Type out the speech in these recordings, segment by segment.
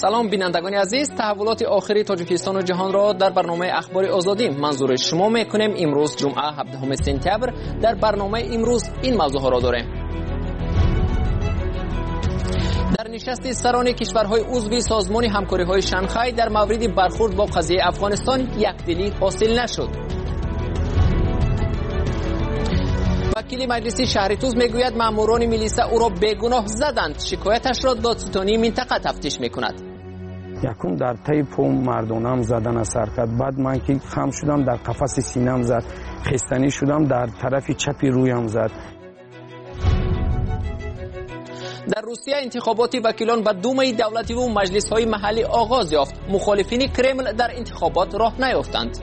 سلام بینندگان عزیز، تحولات آخری تاجیکستان و جهان را در برنامه اخبار آزادی منظور شما میکنیم. امروز جمعه 17 سپتامبر. در برنامه امروز این موضوع ها را داریم. در نشست سران کشورهای عضو سازمان همکاری‌های شانگهای در مورد برخورد با قضیه افغانستان یکدلی حاصل نشد. وکیل مجلس شهر توس میگوید ماموران میلیسا او را بیگناه زدند. شکایتش را دادستانی منطقه تفتیش میکند. یکم در طی پوم مردانم زدن اثر کرد. بعد من که خم شدم در قفس سینم زد. خستنی شدم در طرف چپی رویم زد. در روسیه انتخابات وکیلان به دومه دولتی و مجلس‌های محلی آغاز یافت. مخالفین کرمل در انتخابات راه نیافتند.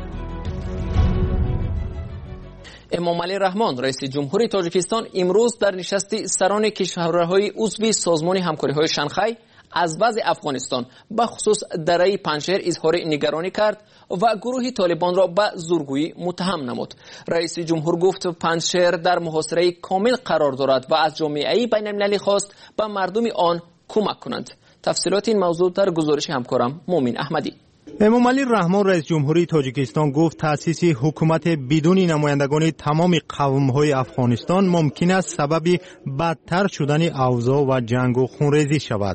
امامعلی رحمان رئیس جمهوری تاجیکستان امروز در نشست سران کشورهای عضو سازمان همکاری‌های شانگهای از وضع افغانستان به خصوص دره پنجشیر اظهار نگرانی کرد و گروه طالبان را به زورگویی متهم نمود. رئیس جمهور گفت پنجشیر در محاصره کامل قرار دارد و از جامعه بین‌المللی خواست به مردم آن کمک کنند. تفصیلات این موضوع در گزارش همکارم مومن احمدی. امامعلی رحمان رئیس جمهوری تاجیکستان گفت تأسیس حکومت بدون نمایندگان تمام قوم‌های افغانستان ممکن است سبب بدتر شدن اوضاع و جنگ و خونریزی شود.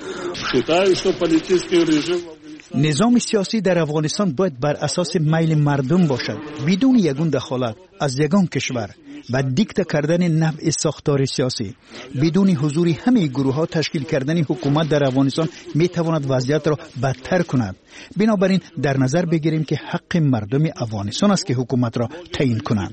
نظام سیاسی در افغانستان باید بر اساس میل مردم باشد، بدون یگان دخالت از یگان کشور و دیکته کردن نوع ساختار سیاسی. بدون حضور همه گروه ها تشکیل کردن حکومت در افغانستان می تواند وضعیت را بدتر کند. بنابراین در نظر بگیریم که حق مردم افغانستان است که حکومت را تعیین کنند.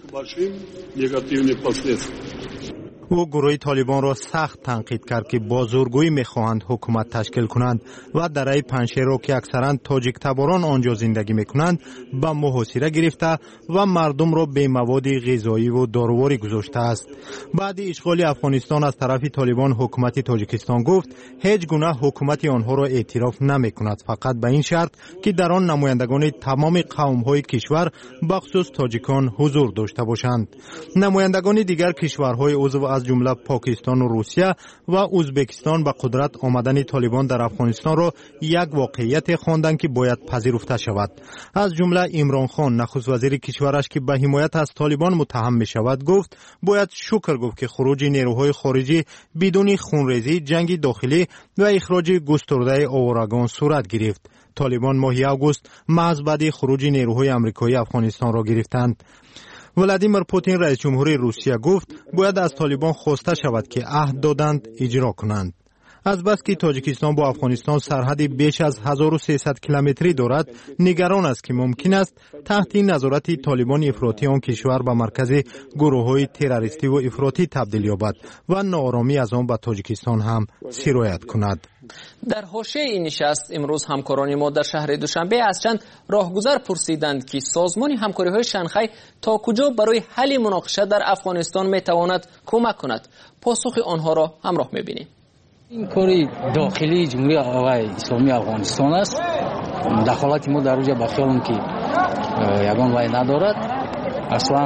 او گروه طالبان را سخت تنقید کرد که با زورگویی می‌خواهند حکومت تشکیل کنند و دره پنجشیر را که اکثرا تاجیک تباران آنجا زندگی می‌کنند به محاصره گرفته و مردم را به مواد غذایی و دارویی گذاشته است. بعد اشغال افغانستان از طرف طالبان حکومت تاجیکستان گفت هیچ گونه حکومت آنها را اعتراف نمی‌کند، فقط به این شرط که در آن نمایندگان تمام قوم‌های کشور بخصوص تاجیکان حضور داشته باشند. نمایندگان دیگر کشورهای عضو از جمله پاکستان و روسیه و ازبکستان به قدرت آمدن طالبان در افغانستان را یک واقعیت خواندند که باید پذیرفته شود. از جمله عمران خان نخست وزیر کشورش که به حمایت از طالبان متهم می شود گفت باید شکر گفت که خروج نیروهای خارجی بدون خونریزی، جنگ داخلی و اخراج گسترده آوارگان صورت گرفت. طالبان ماه آگوست محض بعد خروج نیروهای آمریکایی افغانستان را گرفتند. ولادیمیر پوتین رئیس جمهوری روسیه گفت باید از طالبان خواسته شود که عهد دادند اجرا کنند. از بس که تاجیکستان با افغانستان سرحدی بیش از 1300 کیلومتری دارد، نگران است که ممکن است تحت نظارت طالبان افراطی آن کشور به مرکز گروه‌های تروریستی و افراطی تبدیل یابد و ناآرامی از آن به تاجیکستان هم سرایت کند. در حاشیه این نشست امروز همکاران ما در شهر دوشنبه از چند راهگذر پرسیدند که سازمان همکاری‌های شانگهای تا کجا برای حل مناقشه در افغانستان میتواند کمک کند. پاسخ آنها را همراه می‌بینیم. این کاری داخلی جمهوری اسلامی افغانستان است. دخالت ما در اونجا بخیالم که یگان وای ندارد. اصلا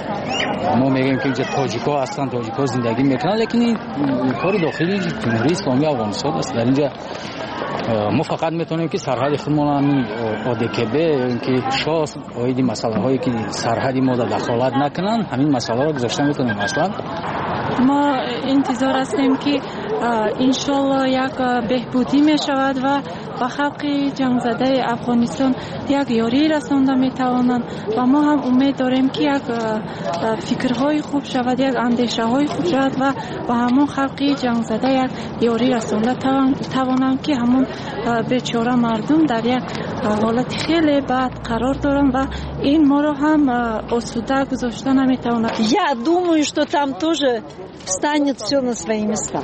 ما میگیم که اینجا تاجیک‌ها هستن، تاجیک‌ها زندگی میکنن، لیکن این کار داخلی جمهوری اسلامی افغانستان است. در اینجا ما فقط میتونیم که سرحد خودمان همین ODKB یا اینکه شاس اوید مسئله هایی که سرحد ما در دخالت نکنن همین مسئله را گذاشته میتونیم. اصلا ما انتظار هستیم که انشالله یک بهبودی می شود و به خلق جنگ زده افغانستان یک یاری رسانده می توانند و ما هم امید داریم که یک فکرهای خوب شود، یک اندیشه های خوب شود و با همون خلق جنگ زده یک یاری رسانده توانند که همون بیچاره مردم در یک حالت خیلی بد قرار دارند و این ما رو هم آسوده گذاشته نمی تواند. Я думаю, что там тоже встанет все на свои места.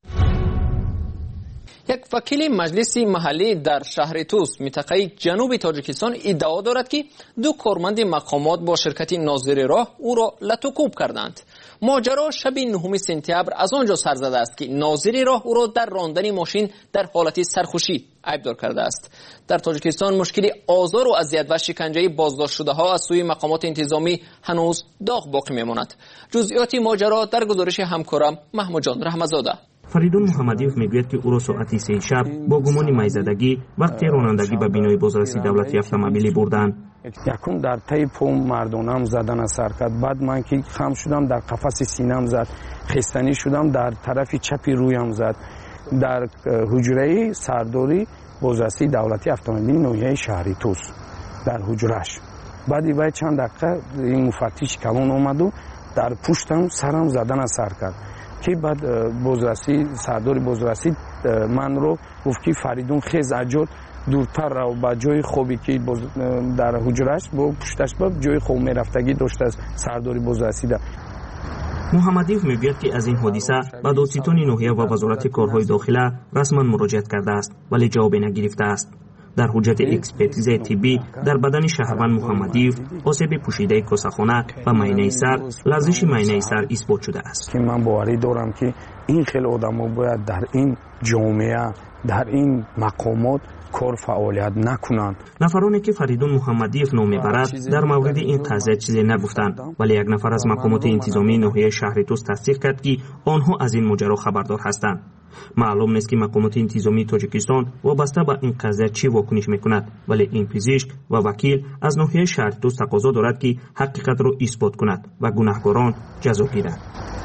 یک وکیل مجلس محلی در شهر توس منطقه جنوب تاجیکستان ادعا دارد که دو کارمند مقامات با شرکت ناظر راه او را لطوکوب کردند. ماجرا شب 9 سپتامبر از آنجا سر زده است که ناظر راه او را در راندن ماشین در حالت سرخوشی عیبدار کرده است. در تاجیکستان مشکل آزار و اذیت و شکنجه بازداشت شده ها از سوی مقامات انتظامی هنوز داغ باقی میماند. جزئیات ماجرا در گزارش همکارم محمود جان رحمتزاده. فریدون محمدیوف میگوید که او را ساعت 3 شب با گمان میزدگی وقتی رانندگی به بینای بازرسی دولتی اتومبیلی بردند. یکم در طی پام مردانم زدن سر کرد. بعد من که خم شدم در قفس سینم زد، خستنی شدم، در طرف چپی رویم زد، در حجره سرداری بازرسی دولتی اتومبیل ناحیه شهری توس در حجرهش. بعد چند دقیقه این مفتش کلان آمد و در پشتم سرم زدن سر کرد که بعد بازرسی سرداری بازرسی من رو گفت که فریدون خیز اجاد دورتر رو با جای خوبی که در حجرهش با پشتش با جای خوب میرفتگی داشت از سرداری بازرسی ده. محمدیوف میگوید که از این حادثه به دادستان ناحیه و وزارت کارهای داخله رسما مراجعت کرده است ولی جواب نگرفته است. در حجت اکسپرتیز طبی در بدن شهروند محمدیوف آسیب پوشیده کاسه‌خانه و معاینه سر، لرزش معاینه سر اثبات شده است. که من باوری دارم که این خیلی آدم‌ها باید در این جامعه در این مقامات کار فعالیت نکنند. نفرانی که فریدون محمدیوف نام میبرد در مورد این قضیه چیزی نگفتند، ولی یک نفر از مقامات انتظامی ناحیه شهر توس تصدیق کرد که آنها از این ماجرا خبردار هستند. معلوم نیست که مقامات انتظامی تاجیکستان وابسته به این قضیه چی واکنش میکند، ولی این پزشک و وکیل از ناحیه شهر توس تقاضا دارد که حقیقت را اثبات کند و گناهکاران جزا گیرند.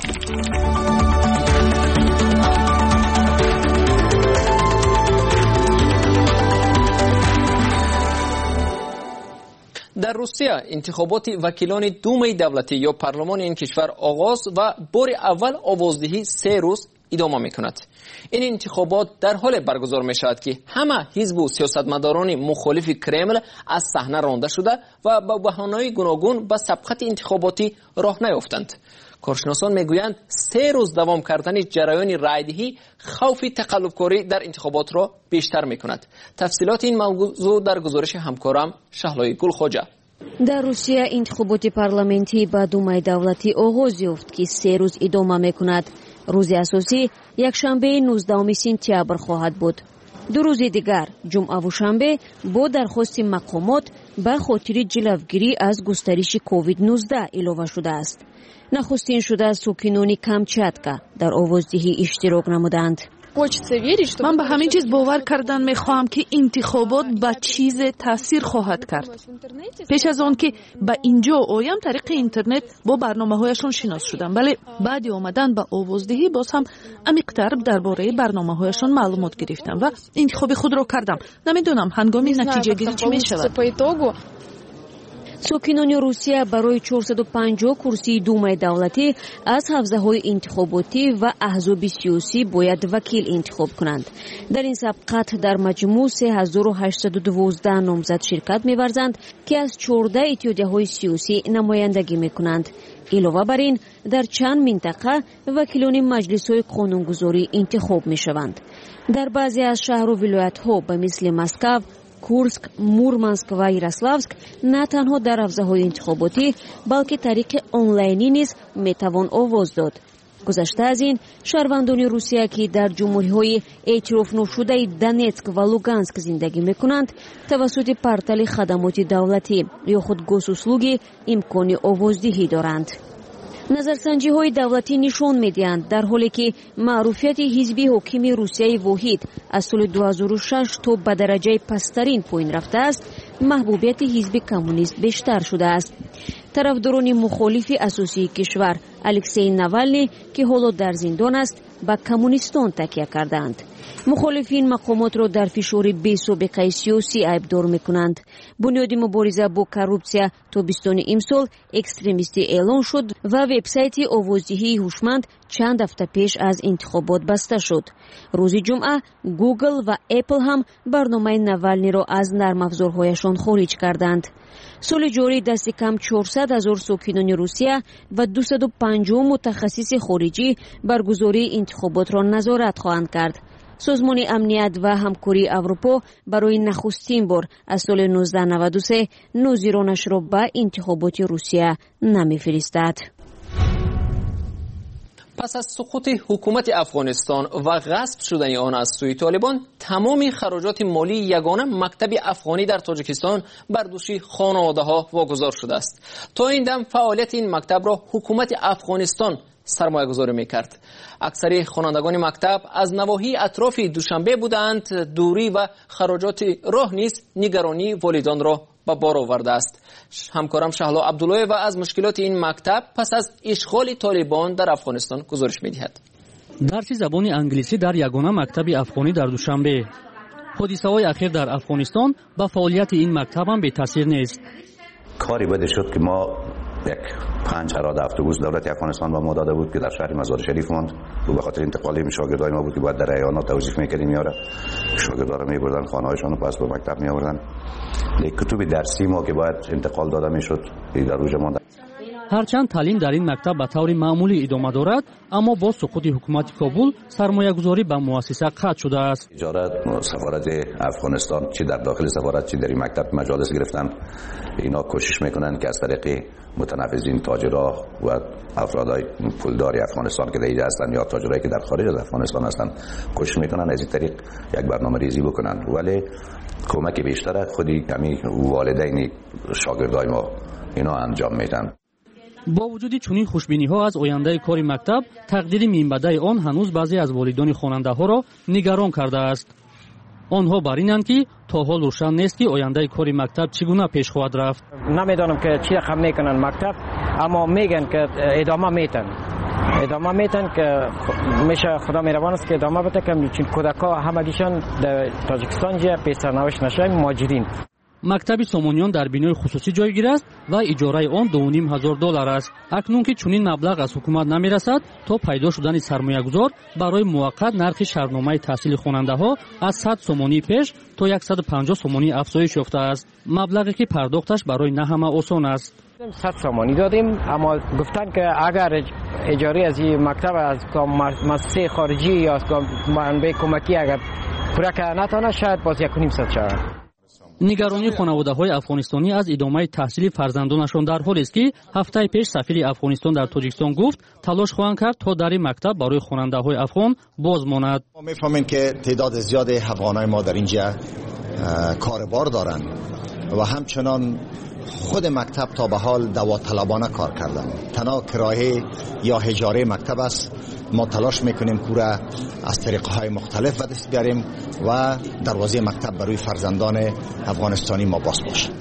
در روسیه انتخابات وکیلان دومای دولتی یا پارلمان این کشور آغاز و بار اول آوازدهی 3 روز ادامه میکند. این انتخابات در حال برگزار می شود که همه حزب و سیاستمداران مخالف کرمل از صحنه رانده شده و با بهانه‌های گوناگون به سبقت انتخاباتی راه نیافتند. کارشناسان میگویند 3 روز دوام کردن جریان رایدهی خوف تقلبکاری در انتخابات را بیشتر میکند. تفصیلات این موضوع در گزارش همکارم شهلای گلخوجه. در روسیه انتخابات پارلمانتی با دومای دولتی آغاز یافت که 3 روز ادامه میکند. روز اساسی یکشنبه 19 سپتامبر خواهد بود. 2 روز دیگر جمعه و شنبه با درخواست مقامات به خاطر جلوگیری از گسترش کووید 19 علاوه شده است. نخستین شده ساکنان کامچاتکا در آوازدهی اشتراک نمودند. من به همین چیز باور کردن میخواهم که انتخابات به چیز تاثیر خواهد کرد. پیش از آن که به اینجا آیم طریق اینترنت با برنامه‌هایشان شناس شدم، ولی بعد آمدن به آوازدهی باز هم عمیق‌تر درباره برنامه‌هایشان معلومات گرفتم و انتخاب خود را کردم. نمیدونم هنگام نتیجه گیری چی میشود. ساکنان روسیه برای 450 کرسی دومای دولتی از حوزه‌های انتخاباتی و احزاب سیاسی باید وکیل انتخاب کنند. در این سبقت در مجموع 3812 نامزد شرکت می‌ورزند که از 14 اتحادیه‌های سیاسی نمایندگی می‌کنند. علاوه بر این در چند منطقه وکیلان مجلس‌های قانونگذاری انتخاب می‌شوند. در بعضی از شهر و ولایت‌ها به مثل مسکو، کورسک، مورمانسک و یاروسلاوسک نه تنها در حوزه‌های انتخاباتی بلکه طریق آنلاینی نیز میتوان آواز داد. گذشته از این شهروندان روسیه که در جمهوری‌های اعتراف نشده دونتسک و لوگانسک زندگی میکنند توسط پورتال خدمات دولتی یا خود گوسوسلوگی امکان آوازدهی دارند. نظرسنجی‌های دولتی نشان می‌دهند در حالی که معروفیت حزب حاکم روسیه واحد از سال 2006 تا به درجه پسترین پایین رفته است، محبوبیت حزب کمونیست بیشتر شده است. طرفداران مخالف اساسی کشور الکسی ناوالنی که حالا در زندان است به کمونیستان تکیه کردند. مخالفین مقامات را در فشار بی‌سابقه سیاسی عیبدار می‌کنند. بنیاد مبارزه با کورپسیا تابستان امسال اکستریمیستی اعلان شد و وبسایت آوازدهی هوشمند چند هفته پیش از انتخابات بسته شد. روز جمعه گوگل و اپل هم برنامه ناوالنی را از نرم افزارهایشان خارج کردند. سال جاری دست کم 400,000 ساکنان روسیه و 250 متخصص خارجی برگزاری انتخابات را نظارت خواهند کرد. سازمان امنیت و همکاری اروپا برای نخستین بار از سال 1993 ناظرانش را به انتخابات روسیه نمی‌فرستد. پس از سقوط حکومت افغانستان و غصب شدن آن از سوی طالبان، تمام خراجات مالی یگانه مکتب افغانی در تاجیکستان بر دوش خانواده‌ها واگذار شده است. تا این دم فعالیت این مکتب را حکومت افغانستان سرمایه‌گذاری می‌کرد. اکثر خوانندگان مکتب از نواحی اطراف دوشنبه بودند. دوری و خراجات راه نیز نگرانی والدان را به بار آورده است. همکارم شهلا عبدالله و از مشکلات این مکتب پس از اشغال طالبان در افغانستان گزارش می‌دهد. درس زبان انگلیسی در یگانه مکتب افغانی در دوشنبه. حادثه‌های اخیر در افغانستان با فعالیت این مکتب هم بی تاثیر نیست. کاری بده شد که ما یک 5 هراد اتوبوس دولت افغانستان به ما داده بود که در شهر مزار شریف ماند و به خاطر انتقال شاگردای ما بود که باید در ایوانات توظیف می‌کردیم یاره شاگردا رو می‌بردن خانه‌هایشون رو پس به مکتب می‌آوردن. کتب درسی ما که باید انتقال داده می‌شد در روز ماند. هرچند تعلیم در این مکتب به طور معمولی ادامه دارد، اما با سقوط حکومت کابل سرمایه‌گذاری به مؤسسه قطع شده است. اجاره سفارت افغانستان چه در داخل سفارت چه در این مکتب مجالس گرفتن، اینا کوشش میکنن که از طریق متنفذین تاجرها و افرادای پولدار افغانستان که در اینجا هستند یا تاجرایی که در خارج از افغانستان هستند کوشش میکنن از این طریق یک برنامه ریزی بکنن، ولی کمک بیشتر خودی کمی والدین شاگردای ما اینا انجام میدن. با وجود چنین خوشبینی‌ها از آینده کار مکتب، تقدیر میانبده آن هنوز بعضی از والدان خواننده‌ها را نگران کرده است. آنها بر اینند که تا حال روشن نیست که آینده کار مکتب چگونه پیش خواهد رفت. نمیدانم که چی رقم میکنن مکتب، اما میگن که ادامه میتن که میشه خدا مهربان است که ادامه بده که چون کودک‌ها همگیشان در تاجیکستان جا پیش‌سرنوشت نشه مهاجرین. مکتب سامانیان در بینای خصوصی جایگیر است و اجاره آن $2,500 است. اکنون که چنین مبلغ از حکومت نمیرسد، تا پیدا شدن سرمایه‌گذار برای موقت نرخ شرطنامه تحصیل خواننده‌ها از 100 سومانی پیش تا 150 سومانی افزایش یافته است. مبلغی که پرداختش برای نه همه آسان است. 100 سومانی دادیم، اما گفتن که اگر اجاره از این مکتب از مؤسسه خارجی یا از منبع کمکی اگر پوره نتونه شاید باز 1,500 شود. نگرانی خانواده‌های افغانستانی از ادامه تحصیل فرزندانشان در حالی است که هفته پیش سفیر افغانستان در تاجیکستان گفت تلاش خواهند کرد تا در این مکتب برای خواننده‌های افغان باز ماند. ما می‌فهمیم که تعداد زیاد افغانای ما در اینجا کاربار دارند و همچنان خود مکتب تا به حال داوطلبانه کار کردن. تنها کرایه یا اجاره مکتب است. ما تلاش میکنیم پورا از طریقهای مختلف به دست بیاریم و دروازه مکتب برای فرزندان افغانستانی ما باز باشه.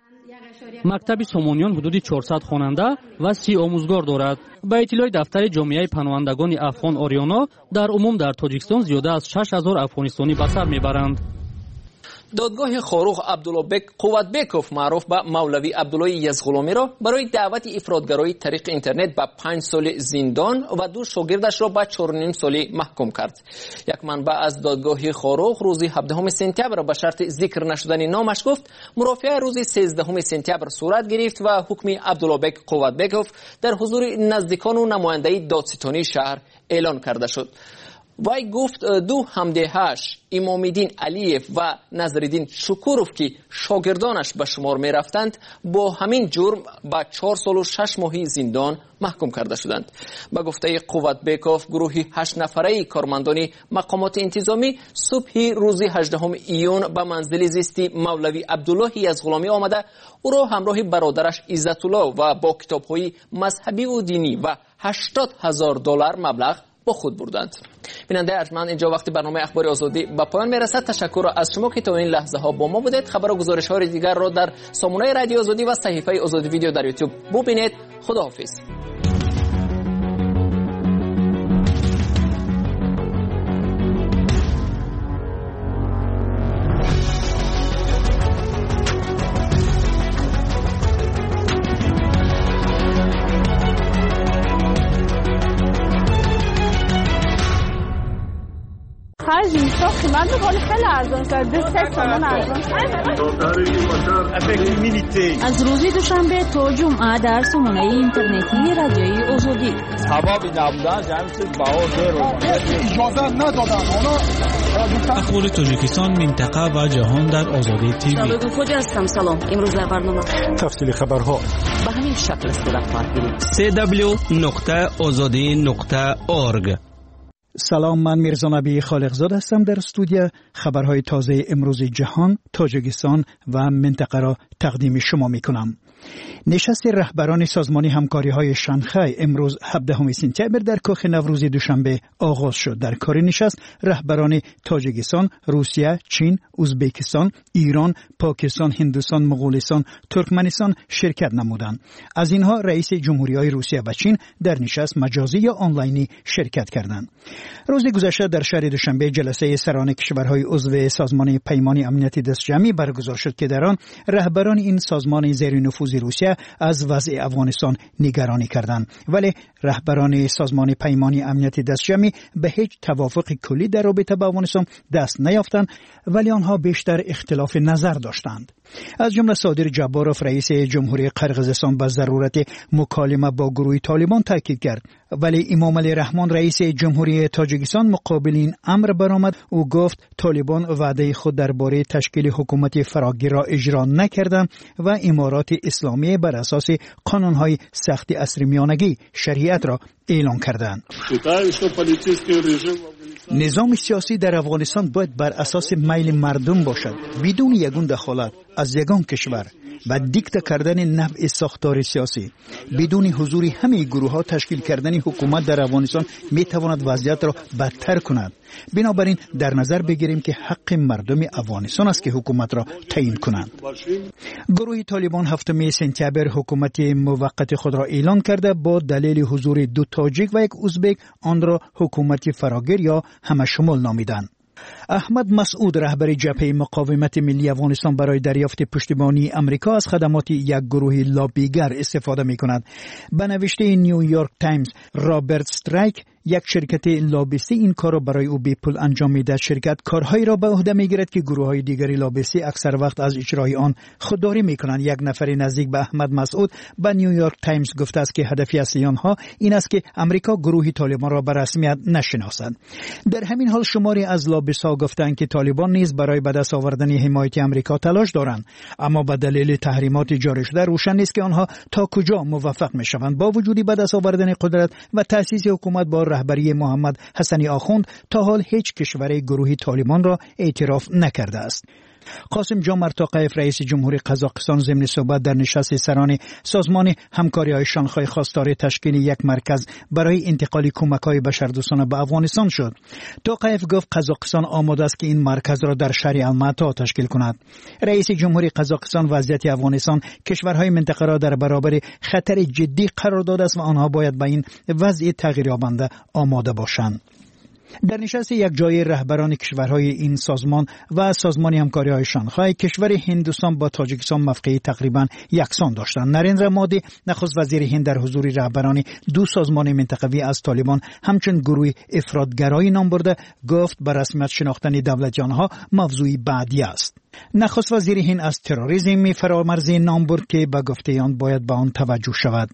مکتب سامانیان حدود 400 خواننده و 30 آموزگار دارد. به اطلاع دفتر جامعه پناهندگان افغان آریانا، در عموم در تاجیکستان زیاده از 6,000 افغانستانی به سر میبرند. دادگاه خاروق عبدالله قوتبیکوف معروف به مولوی عبدالله یزغلامی را برای دعوت افراطگرایی طریق اینترنت به 5 سال زندان و 2 شاگردش را به 4.5 سالی محکوم کرد. یک منبع از دادگاه خاروق روز 17 سپتامبر به شرط ذکر نشدن نامش گفت مرافعه روز 13 سپتامبر صورت گرفت و حکم عبدالله قوتبیکوف در حضور نزدیکان و نماینده دادستانی شهر اعلان کرده شد. وی گفت 2 همدهش امام‌الدین علیف و نظرالدین شکوروف که شاگردانش به شمار می رفتند با همین جرم به 4 سال و 6 ماهی زندان محکوم کرده شدند. به گفته قوتبیکوف گروهی 8 نفره کارمندان مقامات انتظامی صبح روز 18 ایون به منزل زیستی مولوی عبدالله یزغلامی آمده او را همراه برادرش عزت الله و با کتاب‌های مذهبی و دینی و $80,000 مبلغ با خود بردند. بیننده ارجمند، اینجا وقتی برنامه اخبار آزادی به پایان میرسد. تشکر از شما که تا این لحظه ها با ما بودید. خبر و گزارش های دیگر را در سامانه رادیو آزادی و صحیفه آزادی ویدیو در یوتیوب ببینید. خداحافظ. من بقول خیلی ارزان کرد. 3 تومن ارزان از روز دوشنبه تا جمعه در سامانه اینترنتی رادیوی آزادی. سببی نبودن جمعیت بهار اجازه ندادن. اخبار تاجیکستان، منطقه و جهان در آزادی تیوی. سلام خوجا هستم. سلام. امروز در برنامه تفصیل خبرها به همین شکل صورت خواهد گرفت. www.azadi.org سلام، من میرزا نبی خالقزاد هستم. در استودیو خبرهای تازه امروز جهان، تاجیکستان و منطقه را تقدیم شما میکنم. نشست رهبران سازمان همکاری‌های شانگهای امروز 17 سپتامبر در کاخ نوروزی دوشنبه آغاز شد. در کار نشست رهبران تاجیکستان، روسیه، چین، ازبکستان، ایران، پاکستان، هندوستان، مغولستان، ترکمنستان شرکت نمودند. از اینها رئیس جمهوری‌های روسیه و چین در نشست مجازی یا آنلاینی شرکت کردند. روز گذشته در شهر دوشنبه جلسه سران کشورهای عضو سازمان پیمان امنیت دستجمعی برگزار شد که در آن رهبران این سازمان زیر نفوذ روسیه از وضع افغانستان نگرانی کردند، ولی رهبران سازمان پیمان امنیت دستجمعی به هیچ توافق کلی در رابطه با افغانستان دست نیافتند، ولی آنها بیشتر اختلاف نظر داشتند. از جمله صادر جباروف رئیس جمهوری قرقیزستان به ضرورت مکالمه با گروه طالبان تاکید کرد، ولی امام علی رحمان رئیس جمهوری تاجیکستان مقابل این امر برآمد. او گفت طالبان وعده خود درباره تشکیل حکومت فراگیر را اجرا نکردند و امارات اسلامی بر اساس قانون‌های سخت عصر میانگی شریعت را اعلان کردند. نظام سیاسی در افغانستان باید بر اساس میل مردم باشد، بدون یگان دخالت از یگان کشور و دیکته کردن نوع ساختار سیاسی. بدون حضور همه گروه‌ها تشکیل کردن حکومت در افغانستان میتواند وضعیت را بدتر کند. بنابراین در نظر بگیریم که حق مردم افغانستان است که حکومت را تعیین کنند. گروه طالبان 7 سپتامبر حکومت موقت خود را اعلان کرده. با دلیل حضور 2 تاجیک و 1 ازبک آن را حکومت فراگیر یا همشمول نامیدند. احمد مسعود رهبر جبهه مقاومت ملی افغانستان برای دریافت پشتیبانی امریکا از خدمات یک گروه لابیگر استفاده می‌کند. به نوشته نیویورک تایمز، رابرت استرایک یک شرکت لابیستی این کار را برای او به پول انجام می‌دهد. شرکت کارهایی را به عهده می‌گیرد که گروه‌های دیگری لابیستی اکثر وقت از اجرای آن خودداری می‌کنند. یک نفر نزدیک به احمد مسعود به نیویورک تایمز گفته است که هدف اصلی آنها این است که امریکا گروه طالبان را به رسمیت نشناسد. در همین حال شماری از لابیست‌ها گفتند که طالبان نیز برای به دست آوردن حمایت امریکا تلاش دارند، اما به دلیل تحریمات جاری شده روشن نیست که آنها تا کجا موفق می‌شوند. با وجود به دست آوردن قدرت و تأسیس حکومت با رهبری محمد حسنی آخوند، تا حال هیچ کشور گروه طالبان را اعتراف نکرده است. قاسم جمعت توقیف رئیس جمهوری قزاقستان ضمن صحبت در نشست سران سازمان همکاری‌های شانگهای خواستار تشکیل یک مرکز برای انتقال کمک‌های بشردوستانه به افغانستان شد. توقیف گفت قزاقستان آماده است که این مرکز را در شهر الماتا تشکیل کند. رئیس جمهوری قزاقستان وضعیت افغانستان کشورهای منطقه را در برابر خطر جدی قرار داده است و آنها باید به این وضع تغییریابنده آماده باشند. در نشست یک جای رهبران کشورهای این سازمان و سازمان همکاری‌های شانگهای، کشور هندوستان با تاجیکستان موقعی تقریبا یکسان داشتند. نریندرا مودی نخست وزیر هند در حضور رهبران 2 سازمان منطقوی از طالبان همچون گروه افراطگرایی نام برده، گفت به رسمیت شناختن دولت آنها موضوع بعدی است. نخست وزیر هند از تروریسم فرامرزی نام برد که به گفته آن باید به آن توجه شود.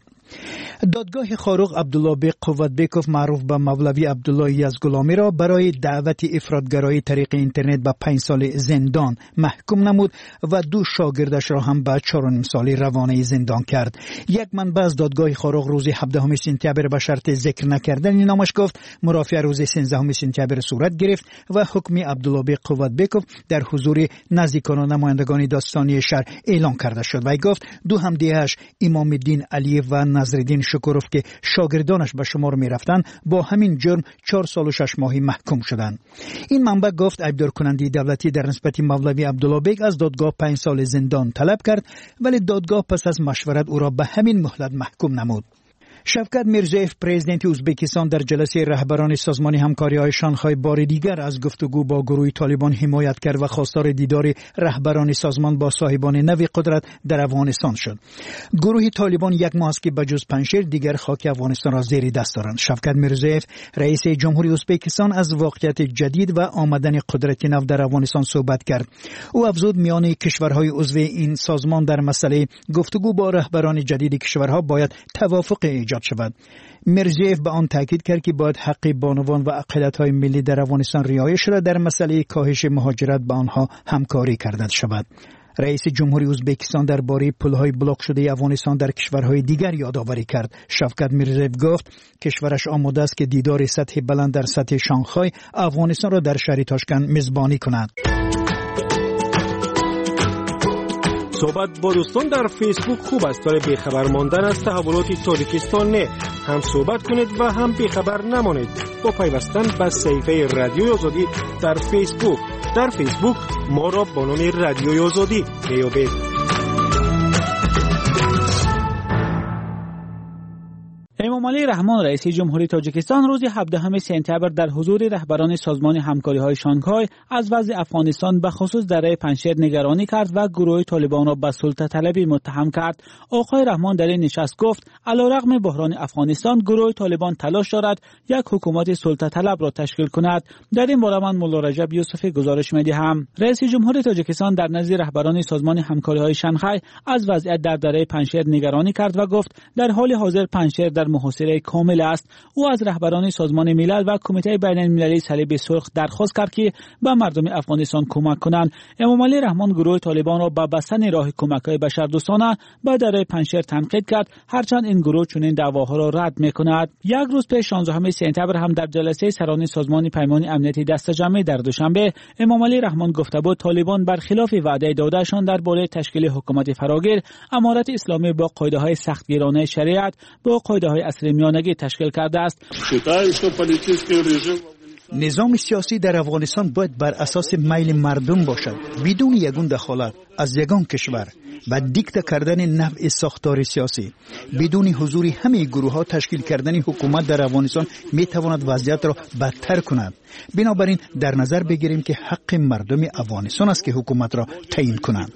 دادگاه خاروق عبدالله بیگ قوتبیکوف معروف به مولوی عبدالله یزدگلامی را برای دعوت افراطگرایی طریق اینترنت به 5 سال زندان محکوم نمود و 2 شاگردش را هم به 4.5 سال روانه زندان کرد. یک منبع از دادگاه خاروق روز 17 سپتامبر به شرط ذکر نکردن نامش گفت مرافعه روز 13 سپتامبر صورت گرفت و حکم عبدالله بیگ قوتبیکوف در حضور نزدیکان و نمایندگان داستانی شهر اعلان کرده شد و گفت 2 همدیه‌اش امام الدین علیف و نظرالدین شکروف که شاگردانش به شمار می رفتند با همین جرم 4 سال و 6 ماهی محکوم شدند. این منبع گفت عیبدار کننده دولتی در نسبت مولوی عبدالله بیگ از دادگاه 5 سال زندان طلب کرد، ولی دادگاه پس از مشورت او را به همین مهلت محکوم نمود. شفقت میرزیف پرزیدنت ازبکستان در جلسه رهبران سازمان همکاری‌های شانگهای بار دیگر از گفتگو با گروه طالبان حمایت کرد و خواستار دیدار رهبران سازمان با صاحبان نوی قدرت در افغانستان شد. گروه طالبان یک ماه است که بجز پنجشیر دیگر خاک افغانستان را زیر دست دارند. شفقت میرزیف رئیس جمهوری ازبکستان از واقعیت جدید و آمدن قدرت نو در افغانستان صحبت کرد. او افزود میان کشورهای عضو این سازمان در مسئله گفتگو با رهبران جدید کشورها باید توافق ایجاد شود. میرزیف به آن تاکید کرد که باید حق بانوان و اقلیت‌های ملی در افغانستان رعایت شود، در مسئله کاهش مهاجرت با آنها همکاری کرده شود. رئیس جمهوری ازبکستان درباره پل‌های بلاک شده افغانستان در کشورهای دیگر یادآوری کرد. شفقت میرزایف گفت کشورش آماده است که دیدار سطح بلند در سطح شانگهای افغانستان را در شهر تاشکند میزبانی کند. صحبت با دوستان در فیسبوک خوب است، ولی بیخبر ماندن از تحولات تاجیکستان نه. هم صحبت کنید و هم بیخبر نمانید با پیوستن به صفحه رادیوی آزادی در فیسبوک. در فیسبوک ما را با نام رادیوی آزادی بیابید. امامعلی رحمان رئیس جمهوری تاجیکستان روز 17 سپتامبر در حضور رهبران سازمان همکاری‌های شانگهای از وضع افغانستان به خصوص دره پنجشیر نگرانی کرد و گروه طالبان را به سلطه طلبی متهم کرد. آقای رحمان در این نشست گفت علیرغم بحران افغانستان گروه طالبان تلاش دارد یک حکومت سلطه طلب را تشکیل کند. در این باره من مولا رجب یوسفی گزارش می‌دهم. رئیس جمهوری تاجیکستان در نزد رهبران سازمان همکاری‌های شانگهای از وضعیت در دره پنجشیر نگرانی کرد و گفت در حال حاضر پنجشیر در محاصره کامل است. او از رهبران سازمان ملل و کمیته بین‌المللی صلیب سرخ درخواست کرد که به مردم افغانستان کمک کنند. امامعلی رحمان گروه طالبان را به بستن راه کمک‌های بشردوستانه به دره پنجشیر تنقید کرد، هرچند این گروه چنین دعواها را رد می‌کند. یک روز پیش 16 سپتامبر هم در جلسه سران سازمان پیمان امنیتی دسته‌جمعی در دوشنبه امامعلی رحمان گفته بود طالبان برخلاف وعده دادهشان درباره تشکیل حکومت فراگیر، امارت اسلامی با قاعده‌های سختگیرانه شریعت با قاعده‌های عصر میانگی تشکیل کرده است. نظام سیاسی در افغانستان باید بر اساس میل مردم باشد، بدون یگان دخالت از یگان کشور و دیکته کردن نوع ساختار سیاسی. بدون حضور همه گروه ها تشکیل کردن حکومت در افغانستان می تواند وضعیت را بدتر کند. بنابراین در نظر بگیریم که حق مردم افغانستان است که حکومت را تعیین کنند.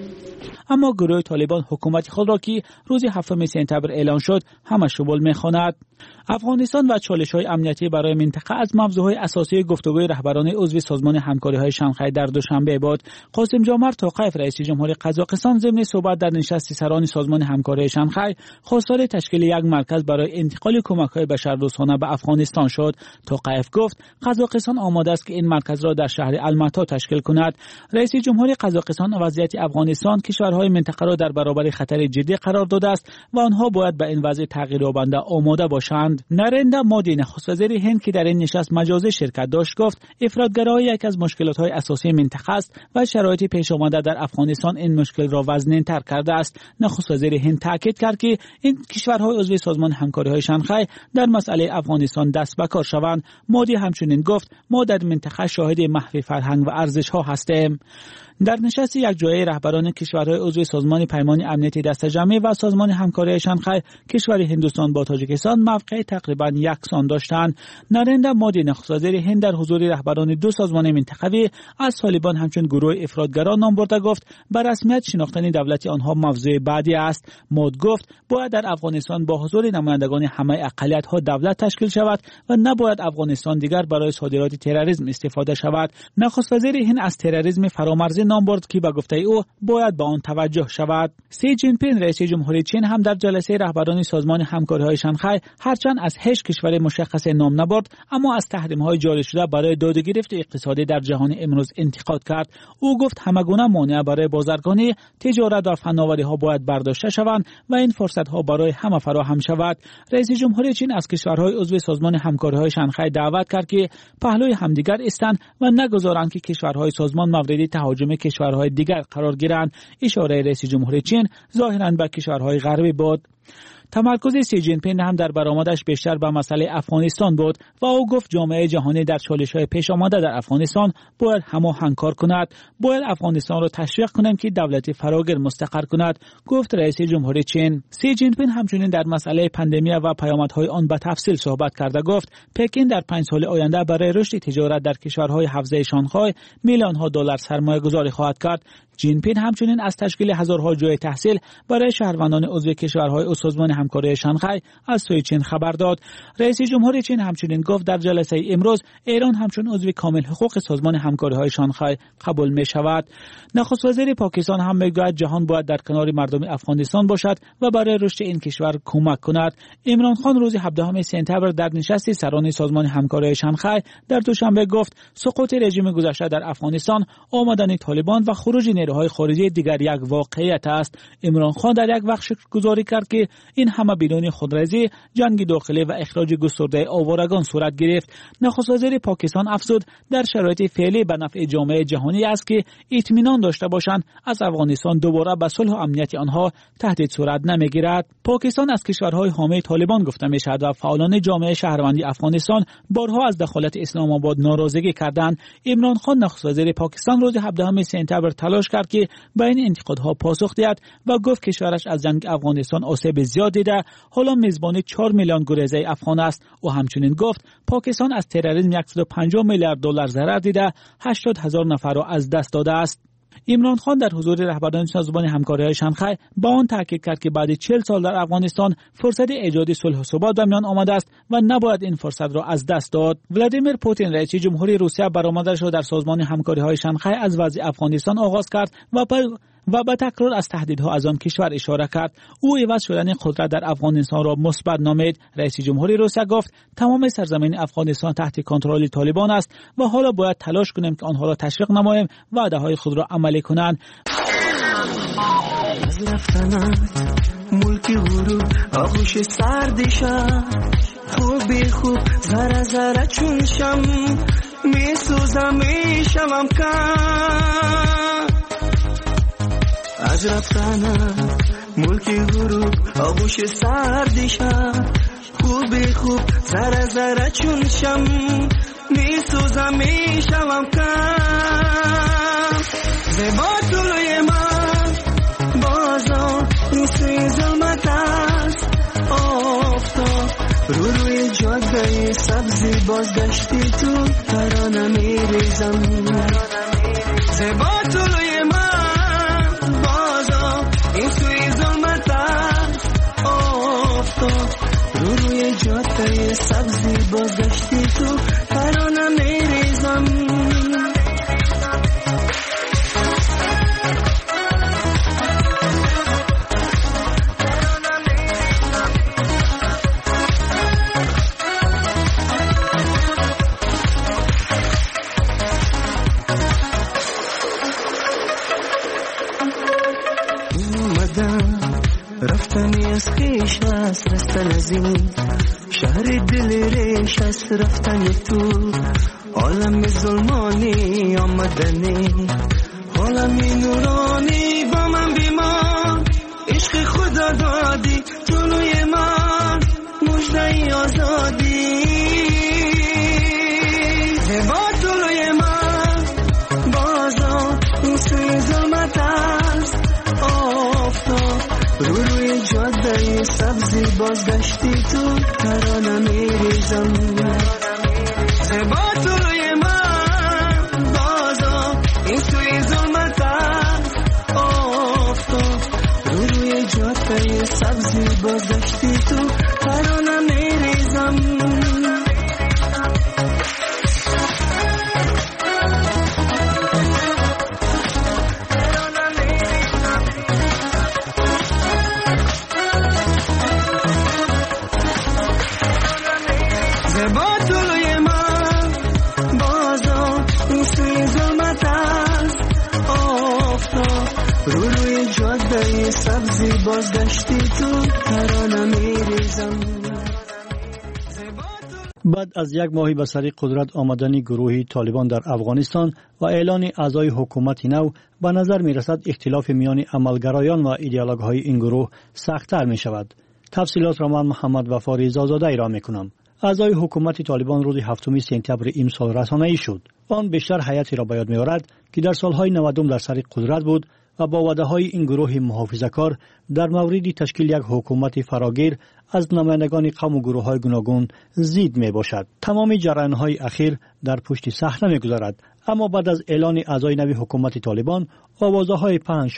اما گروه طالبان حکومت خود را که روز 7 سپتامبر اعلان شد همه شبول می‌خواند. افغانستان و چالش‌های امنیتی برای منطقه از موضوعهای اساسی گفتگوی رهبران عضو سازمان همکاری‌های شانگهای در دوشنبه بود. قاسم جمعت توقیف رئیس جمهوری قزاقستان ضمن صحبت در نشست سران سازمان همکاری شانگهای خواستار تشکیل یک مرکز برای انتقال کمک‌های بشردوستانه به افغانستان شد. توقیف گفت قزاقستان آماده است که این مرکز را در شهر الماتا تشکیل کند. رئیس جمهوری قزاقستان وضعیت افغانستان کشورهای منطقه را در برابر خطر جدی قرار داده است و آنها باید به این وضع تغییرآورده آماده باشند. نرندرا مودی نخست وزیر هند که در این نشست مجازی شرکت داشت گفت افراطگرایی یک از مشکلات‌های اساسی منطقه است و شرایط پیش آمده در افغانستان این مشکل را وزن‌تر کرده است. نخست وزیر هند تاکید کرد که این کشورهای عضو سازمان همکاری‌های شانگهای در مسئله افغانستان دست به کار شوند. مودی همچنین گفت ما در منطقه شاهد محو فرهنگ و ارزش‌ها هستیم. در نشست یک جایه رهبران کشورهای عضو سازمان پیمان امنیتی دسته‌جمعی و سازمان همکاری شانگهای کشور هندوستان با تاجیکستان موقع تقریبا یکسان داشتند. نرندرا مودی نخست وزیر هند در حضور رهبران دو سازمان منطقوی از طالبان همچون گروه افراطگرا نام برده گفت به رسمیت شناختن دولت آنها موضوع بعدی است. مود گفت باید در افغانستان با حضور نمایندگان همه اقلیت‌ها دولت تشکیل شود و نباید افغانستان دیگر برای صادرات تروریسم استفاده شود. نخست وزیر هند از تروریسم فرامرزی نام برد که به گفته او باید به آن توجه شود. سی جین پینگ رئیس جمهوری چین هم در جلسه رهبران سازمان همکاری‌های شانگهای هرچند از هیچ کشور مشخص نام نبرد اما از تحریم‌های جاری شده برای دادگرفت اقتصادی در جهان امروز انتقاد کرد. او گفت همگونه مانع برای بازرگانی، تجارت و فناوری‌ها باید برداشته شوند و این فرصت‌ها برای همه فراهم شود. رئیس جمهوری چین از کشورهای عضو سازمان همکاری‌های شانگهای دعوت کرد که پهلوی همدیگر ایستند و نگذارند که کشورهای سازمان مورد تهاجم کشورهای دیگر قرار گیرند. اشاره رئیس جمهوری چین ظاهراً به کشورهای غربی بود. تمرکز سی جین پینگ هم در برآمدش بیشتر به مسئله افغانستان بود و او گفت جامعه جهانی در چالش‌های پیش آمده در افغانستان باید هماهنگ کار کند. باید افغانستان را تشویق کنیم که دولت فراگیر مستقر کند، گفت رئیس جمهوری چین. سی جین پینگ همچنین در مسئله پاندمی و پیامدهای آن به تفصیل صحبت کرده گفت پکین در 5 سال آینده برای رشد تجارت در کشورهای حوزه شانگهای میلیون‌ها دلار سرمایه‌گذاری خواهد کرد. جین پینگ همچنین از تشکیل هزارها جای تحصیل برای شهروندان عضو کشورهای سازمان همکاری شانگهای از سوی چین خبر داد. رئیس جمهوری چین همچنین گفت در جلسه امروز ایران همچون عضو کامل حقوق سازمان همکاری‌های شانگهای قبول می‌شود. نخست وزیر پاکستان هم میگوید جهان باید در کنار مردم افغانستان باشد و برای رشد این کشور کمک کند. عمران خان روز 17 سپتامبر در نشست سران سازمان همکاری شانگهای در دوشنبه گفت سقوط رژیم گذشته در افغانستان، آمدن طالبان و خروج نیروهای خارجی دیگر یک واقعیت است. عمران خان در یک وقت شکرگزاری کرد که این همه بدون خودرضی، جنگ داخلی و اخراج گسترده آوارگان صورت گرفت. نخست وزیر پاکستان افزود در شرایط فعلی به نفع جامعه جهانی است که اطمینان داشته باشند از افغانستان دوباره به صلح و امنیت آنها تهدید صورت نمیگیرد. پاکستان از کشورهای حامی طالبان گفته می شود و فعالان جامعه شهروندی افغانستان بارها از دخالت اسلام آباد ناراضگی کردند. عمران خان نخست وزیر پاکستان روز 17 سپتامبر تلاش کرد که به این انتقادها پاسخ دهد و گفت کشورش از جنگ افغانستان آسیب زیاد دیده، حالا میزبان 4 میلیون گریزه افغان است. او همچنین گفت پاکستان از تروریسم 150 میلیارد دلار ضرر دیده، 80,000 نفر را از دست داده است. عمران خان در حضور رهبران سازمان همکاری شانگهای با آن تاکید کرد که بعد 40 سال در افغانستان فرصت ایجاد صلح و ثبات به میان آمده است و نباید این فرصت را از دست داد. ولادیمیر پوتین رئیس جمهوری روسیه برآمدش را در سازمان همکاری شانگهای از وضع افغانستان آغاز کرد و به تکرار از تهدیدها از آن کشور اشاره کرد. او عوض شدن قدرت در افغانستان را مثبت نامید. رئیس جمهوری روسیه گفت تمام سرزمین افغانستان تحت کنترل طالبان است و حالا باید تلاش کنیم که آنها را تشویق نماییم و وعده‌های خود را عملی کنند. ملکی غروب آغوش سردشم خوب ذره ذره چون شم میسوزم میشم کم از رفتنم ملکی غروب آغوش سردشم خوب ذره ذره چون شم میسوزم میشم کم زیبا طلوی من بازم این سوی ظلمت است آفتاب روی جاده سبزی بازگشتی تو ترانه میریزم زیبا طلوی من بازم این سوی ظلمت است آفتاب روی جاده سبزی بازگشتی تو ترانه میریزم رفتنی از خیش است رستن از این شهر دل ریش است رفتن تو عالم ظلمانی آمدنی عالم نورانی با من بیمان عشق خدا دادی جلوی من مژده آزادی زیبا جلوی من بازم این سوی ظلمت است آفتاب روی جاده سبزی بازگشتی تو ترانه میریزم زیبا طلوی من بازم این سوی ظلمت است آفتاب روی جاده سبزی بازگشتی تو ترانه میریزم سبزی بازگشتی تو ترانه میریزم. بعد از یک ماهی به سر قدرت آمدن گروه طالبان در افغانستان و اعلان اعضای حکومت نو به نظر می رسد اختلاف میان عملگرایان و ایدئولوژهای این گروه سخت‌تر می شود. تفصیلات را من محمد وفا رضازاده ارائه می کنم. اعضای حکومت طالبان روز 7 سپتامبر امسال رسانه‌ای شد. آن بیشتر هیئتی را به یاد می‌آورد که در سالهای 90 در سر قدرت بود و با وعده‌های این گروه محافظه‌کار در مورد تشکیل یک حکومت فراگیر از نمایندگان قوم و گروه‌های گوناگون زید می‌باشد. تمام جریان‌های اخیر در پشت صحنه می‌گذرد، اما بعد از اعلان اعضای نوی حکومت طالبان آوازه‌های پهن شد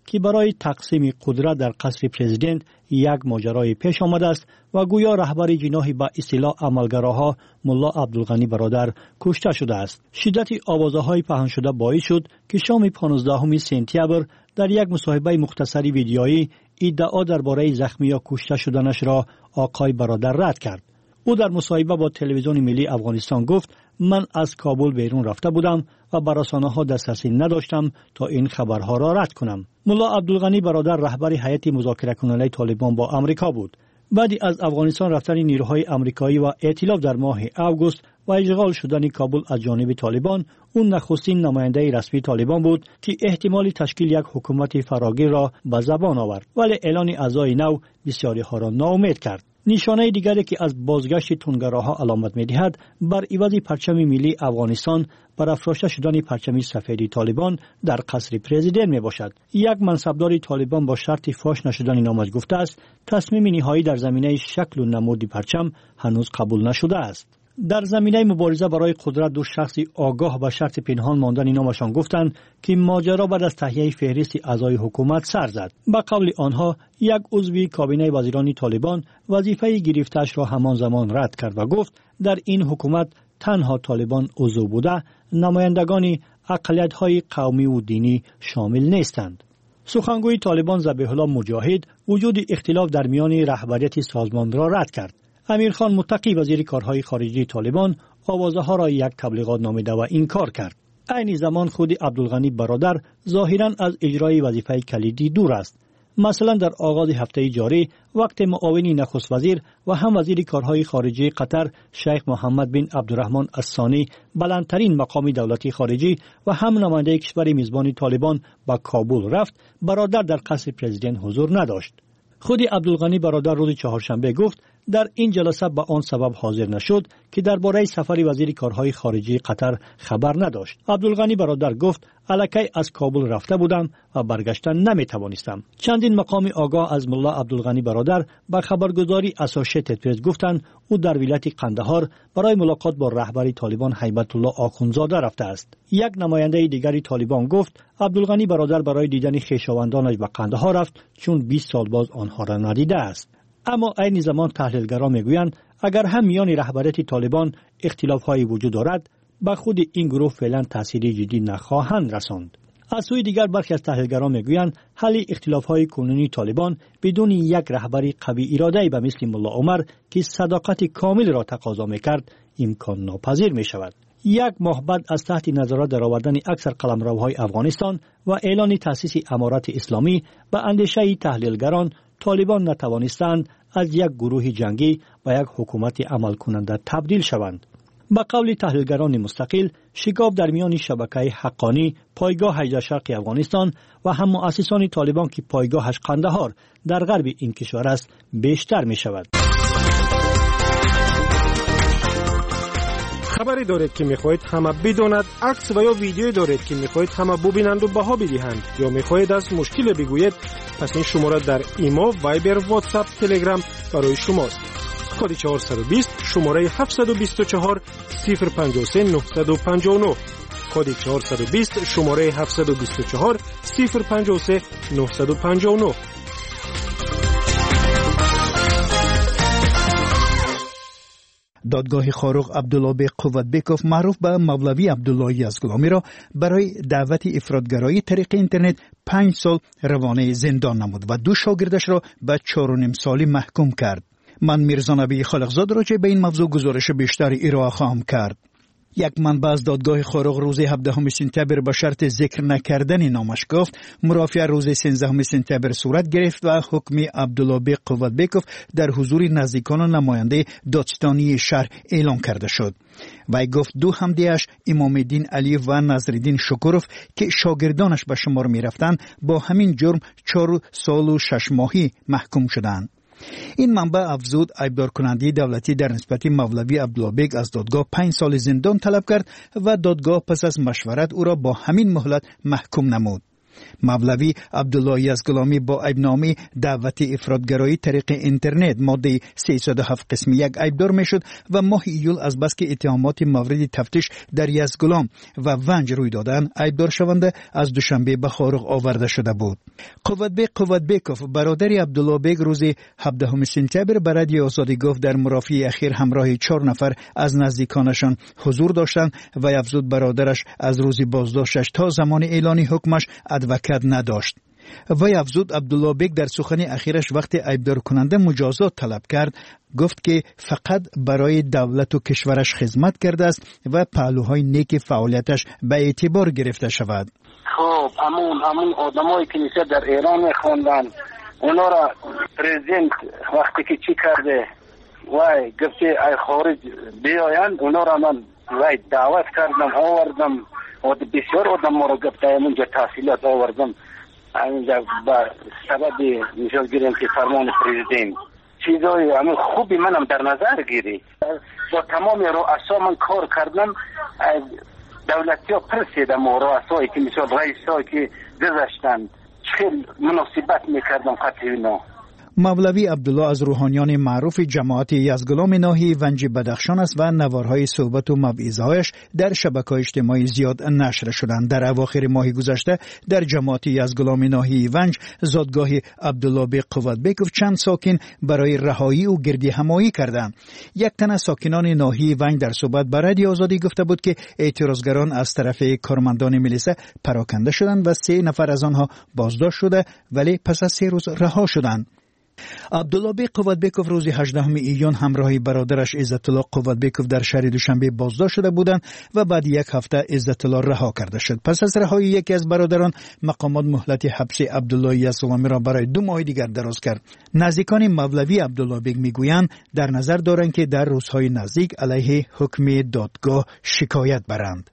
که برای تقسیم قدرت در قصر پرزیدنت یک ماجرای پیش آمده است و گویا رهبر جناحی با اصطلاح عملگراها ملا عبدالغنی برادر کشته شده است. شدت آوازه‌های پهن شده باعث شد که شام 15 سپتامبر در یک مصاحبه مختصری ویدیویی ادعا درباره زخمی یا کشته شدنش را آقای برادر رد کرد. او در مصاحبه با تلویزیون ملی افغانستان گفت: من از کابل بیرون رفته بودم و به رسانه‌ها دسترسی نداشتم تا این خبرها را رد کنم. ملا عبدالغنی برادر رهبر هیئت مذاکره کننده طالبان با آمریکا بود. بعد از افغانستان رفتن نیروهای آمریکایی و ائتلاف در ماه آگوست و اشغال شدن کابل از جانب طالبان، اون نخستین نماینده رسمی طالبان بود که احتمال تشکیل یک حکومت فراگیر را به زبان آورد، ولی اعلان اعضای نو بسیاری ها را ناامید کرد. نشانه دیگری که از بازگشت تندگراها علامت می‌دهد بر عوض پرچم ملی افغانستان برافراشته شدن پرچم سفید طالبان در قصر پرزیدنت میباشد. یک منصبدار طالبان با شرط فاش نشدن نامش گفته است تصمیم نهایی در زمینه شکل و نمود پرچم هنوز قبول نشده است. در زمینه مبارزه برای قدرت دو شخصی آگاه به شرط پنهان ماندن نامشان گفتند که ماجرا بعد از تهیه فهرست اعضای حکومت سر زد. به قول آنها یک عضو کابینه وزیران طالبان وظیفه گرفته‌اش را همان زمان رد کرد و گفت در این حکومت تنها طالبان عضو بوده، نمایندگان اقلیت‌های قومی و دینی شامل نیستند. سخنگوی طالبان ذبیح الله مجاهد وجود اختلاف در میان رهبریت سازمان را رد کرد. امیرخان متقی وزیر کارهای خارجی طالبان آوازه‌ها را یک تبلیغات نامیده و انکار کرد. عین زمان خود عبدالغنی برادر ظاهراً از اجرای وظیفه کلیدی دور است. مثلا در آغاز هفته جاری وقت معاون نخست وزیر و هم وزیر کارهای خارجی قطر شیخ محمد بن عبدالرحمن الثانی بلندترین مقام دولتی خارجی و هم نماینده کشور میزبان طالبان به کابل رفت، برادر در قصر پرزیدنت حضور نداشت. خود عبدالغنی برادر روز چهارشنبه گفت در این جلسه به آن سبب حاضر نشد که درباره سفر وزیر کارهای خارجی قطر خبر نداشت. عبدالغنی برادر گفت الکی از کابل رفته بودم و برگشتن نمیتوانستم. چندین مقام آگاه از ملا عبدالغنی برادر به خبرگزاری اسوسییتد پرس گفتند او در ولایت قندهار برای ملاقات با رهبر طالبان هیبت الله آخوندزاده رفته است. یک نماینده دیگری طالبان گفت عبدالغنی برادر برای دیدن خویشاوندانش به قندهار رفت چون 20 سال باز آنها را ندیده است. اما عین زمان تحلیلگران میگویند اگر هم میان رهبریت طالبان اختلاف‌هایی وجود دارد، به خود این گروه فعلا تأثیری جدی نخواهند رساند. از سوی دیگر برخی از تحلیلگران میگویند حل اختلاف‌های کنونی طالبان بدون یک رهبری قوی اراده‌ای به مثل ملا عمر که صداقت کامل را تقاضا میکرد امکان ناپذیر میشود. یک ماه بعد از تحت نظارت درآوردن اکثر قلمروهای افغانستان و اعلان تأسیس امارت اسلامی به اندیشه تحلیلگران طالبان نتوانستند از یک گروه جنگی و یک حکومت عمل کننده تبدیل شوند. به قول تحلیلگران مستقل، شکاف در میان شبکه حقانی پایگاه 18 شرق افغانستان و هم مؤسسان طالبان که پایگاهش قندهار در غرب این کشور است بیشتر می شود. خبری دارید که میخواهید همه بداند، عکس و یا ویدیو دارید که میخواهید همه ببینند و بها بدهند، یا میخواهید از مشکل بگویید، پس این شماره در ایما، وایبر، واتساپ، تلگرام برای شماست. کد 420 شماره 724 053 959 کد 420 شماره 724 053 959. دادگاه خاروق عبدالله بیگ قوتبیکوف معروف به مولوی عبدالله یزدگلامی را برای دعوت افراطگرایی طریق اینترنت 5 سال روانه زندان نمود و 2 شاگردش را به 4.5 سالی محکوم کرد. من میرزا نبی خالقزاد راجع به این موضوع گزارش بیشتری ارائه خواهم کرد. یک منبع از دادگاه خاروق روز 17 سپتامبر به شرط ذکر نکردن نامش گفت مرافعه روز 13 سپتامبر صورت گرفت و حکم عبدالله بیگ قوتبیکوف در حضور نزدیکان و نماینده دادستانی شهر اعلام کرده شد. وی گفت 2 همدیش امام الدین علیف و نصرالدین شکروف که شاگردانش به شمار می رفتند با همین جرم 4 سال و 6 ماهی محکوم شدند. این منبع افزود عیبدار کننده دولتی در نسبت مولوی عبدالله بیگ از دادگاه 5 سال زندان طلب کرد و دادگاه پس از مشورت او را با همین مهلت محکوم نمود. مولوی عبدالله یزگلامی با عیبنامه دعوت افراطگرایی طریق اینترنت ماده 307 قسم 1 عیبدار میشد و ماه ایول از بس که اتهامات مورد تفتیش در یزگلام و ونج روی دادن عیبدار شونده از دوشنبه به خارج آورده شده بود. قوتبیکوف برادر عبدالله بیگ روز 17 سپتامبر به رادیو آزادی گفت در مرافعه اخیر همراه 4 نفر از نزدیکانشان حضور داشتند و افزود برادرش از روز بازداشتش تا زمان اعلان حکمش ادوکت نداشت. وی افزود عبدالله بیگ در سخن اخیرش وقتی عیبدار کننده مجازات طلب کرد گفت که فقط برای دولت و کشورش خدمت کرده است و پهلوهای نیک فعالیتش به اعتبار گرفته شود. خب همون آدمایی که نیست در ایران میخوندن اونا را پرزیدنت وقتی که چی کرده وای گفته ای خارج بیاین اونا را من وای دعوت کردم آوردم و بسیار آدم ما را گفته اونجا تحصیلات آوردم اینجا با سبب نشان گیریم که فرمان پرزیدنت چیزای همون خوبی منم در نظر گیری با تمام رؤسا من کار کردم دولتی ها پرسیدم و رؤسایی که مثل رئیسایی که گذشتند خیلی مناسبت میکردم قطعی اینا. مولوی عبدالله از روحانیان معروف جماعت یزگلام ناحیه ونج بدخشان است و نوارهای صحبت و موعظه‌هایش در شبکه‌های اجتماعی زیاد نشر شدند. در اواخر ماه گذشته در جماعت یزگلام ناحیه ونج زادگاه عبدالله بیگ قوتبیکوف چند ساکن برای رهایی او گردی همایی کردند. یک تن از ساکنان ناحیه ونج در صحبت با رادیو آزادی گفته بود که اعتراضگران از طرف کارمندان ملیسه پراکنده شدند و 3 نفر از آنها بازداشت شده ولی پس از 3 روز رها شدند. عبدالله بیگ قوتبیکوف روز 18 ایون همراه برادرش عزت الله قوتبیکوف در شهر دوشنبه بازداشت شده بودند و بعد یک هفته عزت الله رها کرده شد. پس از رهایی یکی از برادران مقامات مهلت حبس عبدالله یزگلامی را برای 2 ماه دیگر دراز کرد. نزدیکان مولوی عبدالله بیگ میگویند در نظر دارند که در روزهای نزدیک علیه حکم دادگاه شکایت برند.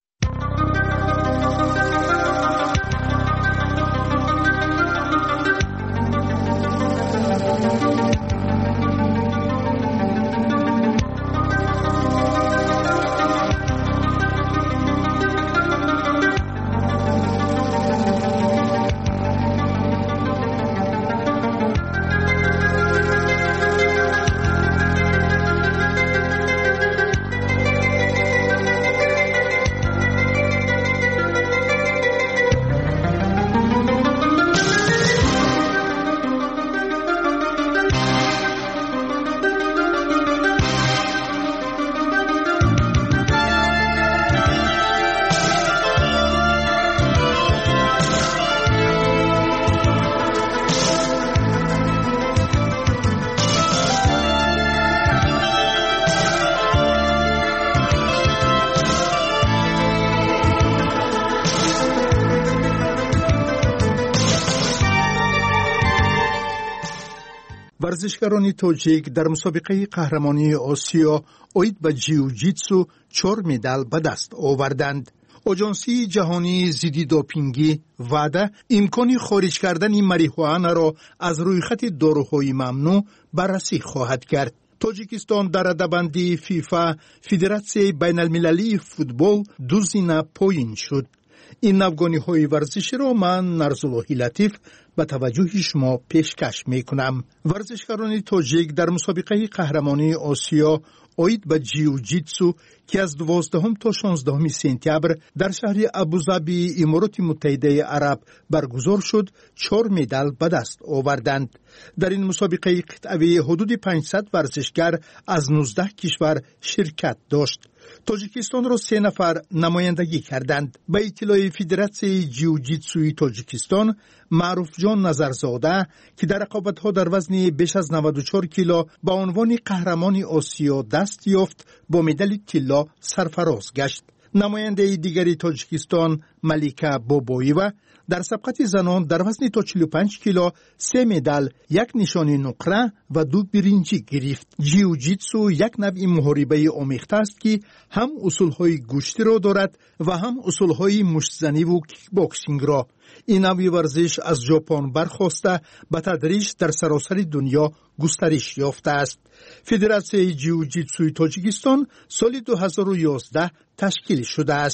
ورزشکاران تاجیک در مسابقه قهرمانی آسیا اوید به جیوجیتسو 4 مدال به دست آوردند. آژانسی جهانی ضد دوپینگی وعده امکان خارج کردن ماریجوانا را از روی خط داروهای ممنوع بررسی خواهد کرد. تاجیکستان در رده‌بندی فیفا فدراسیون بین المللی فوتبال 2 زینه پایین شد. این افغانی ورزشی را من نرزاللهی لطیف به توجه شما پیشکش می کنم. ورزشکاران تاجیک در مسابقه قهرمانی آسیا اوید به جیوجیتسو که از 12 تا 16 سپتامبر در شهر ابوظبی امارات متحده عرب برگزار شد 4 مدال به دست آوردند. در این مسابقه قطعی حدود 500 ورزشکار از 19 کشور شرکت داشت. تاجیکستان را 3 نفر نمایندگی کردند. به اطلاع فدراسیون جیوجیتسوی تاجیکستان معروف جان نظرزاده که در رقابت‌ها در وزن بیش از 94 کیلو با عنوان قهرمان آسیا دست یافت با مدال طلا سرفراز گشت. نماینده دیگری تاجیکستان ملیکا باباییوا در سبقت زنان در وزن تا 45 کیلو 3 مدال، 1 نشان نقره و 2 برنجی گرفت. جیوجیتسو یک نوع محاربه آمیخته است که هم اصولهای گوشتی را دارد و هم اصولهای مشت‌زنی و کیک باکسینگ را. این نوع ورزش از ژاپن برخاسته به تدریج در سراسر دنیا گسترش یافته است. فدراسیون جیوجیتسوی تاجیکستان سال 2011 تشکیل شده است.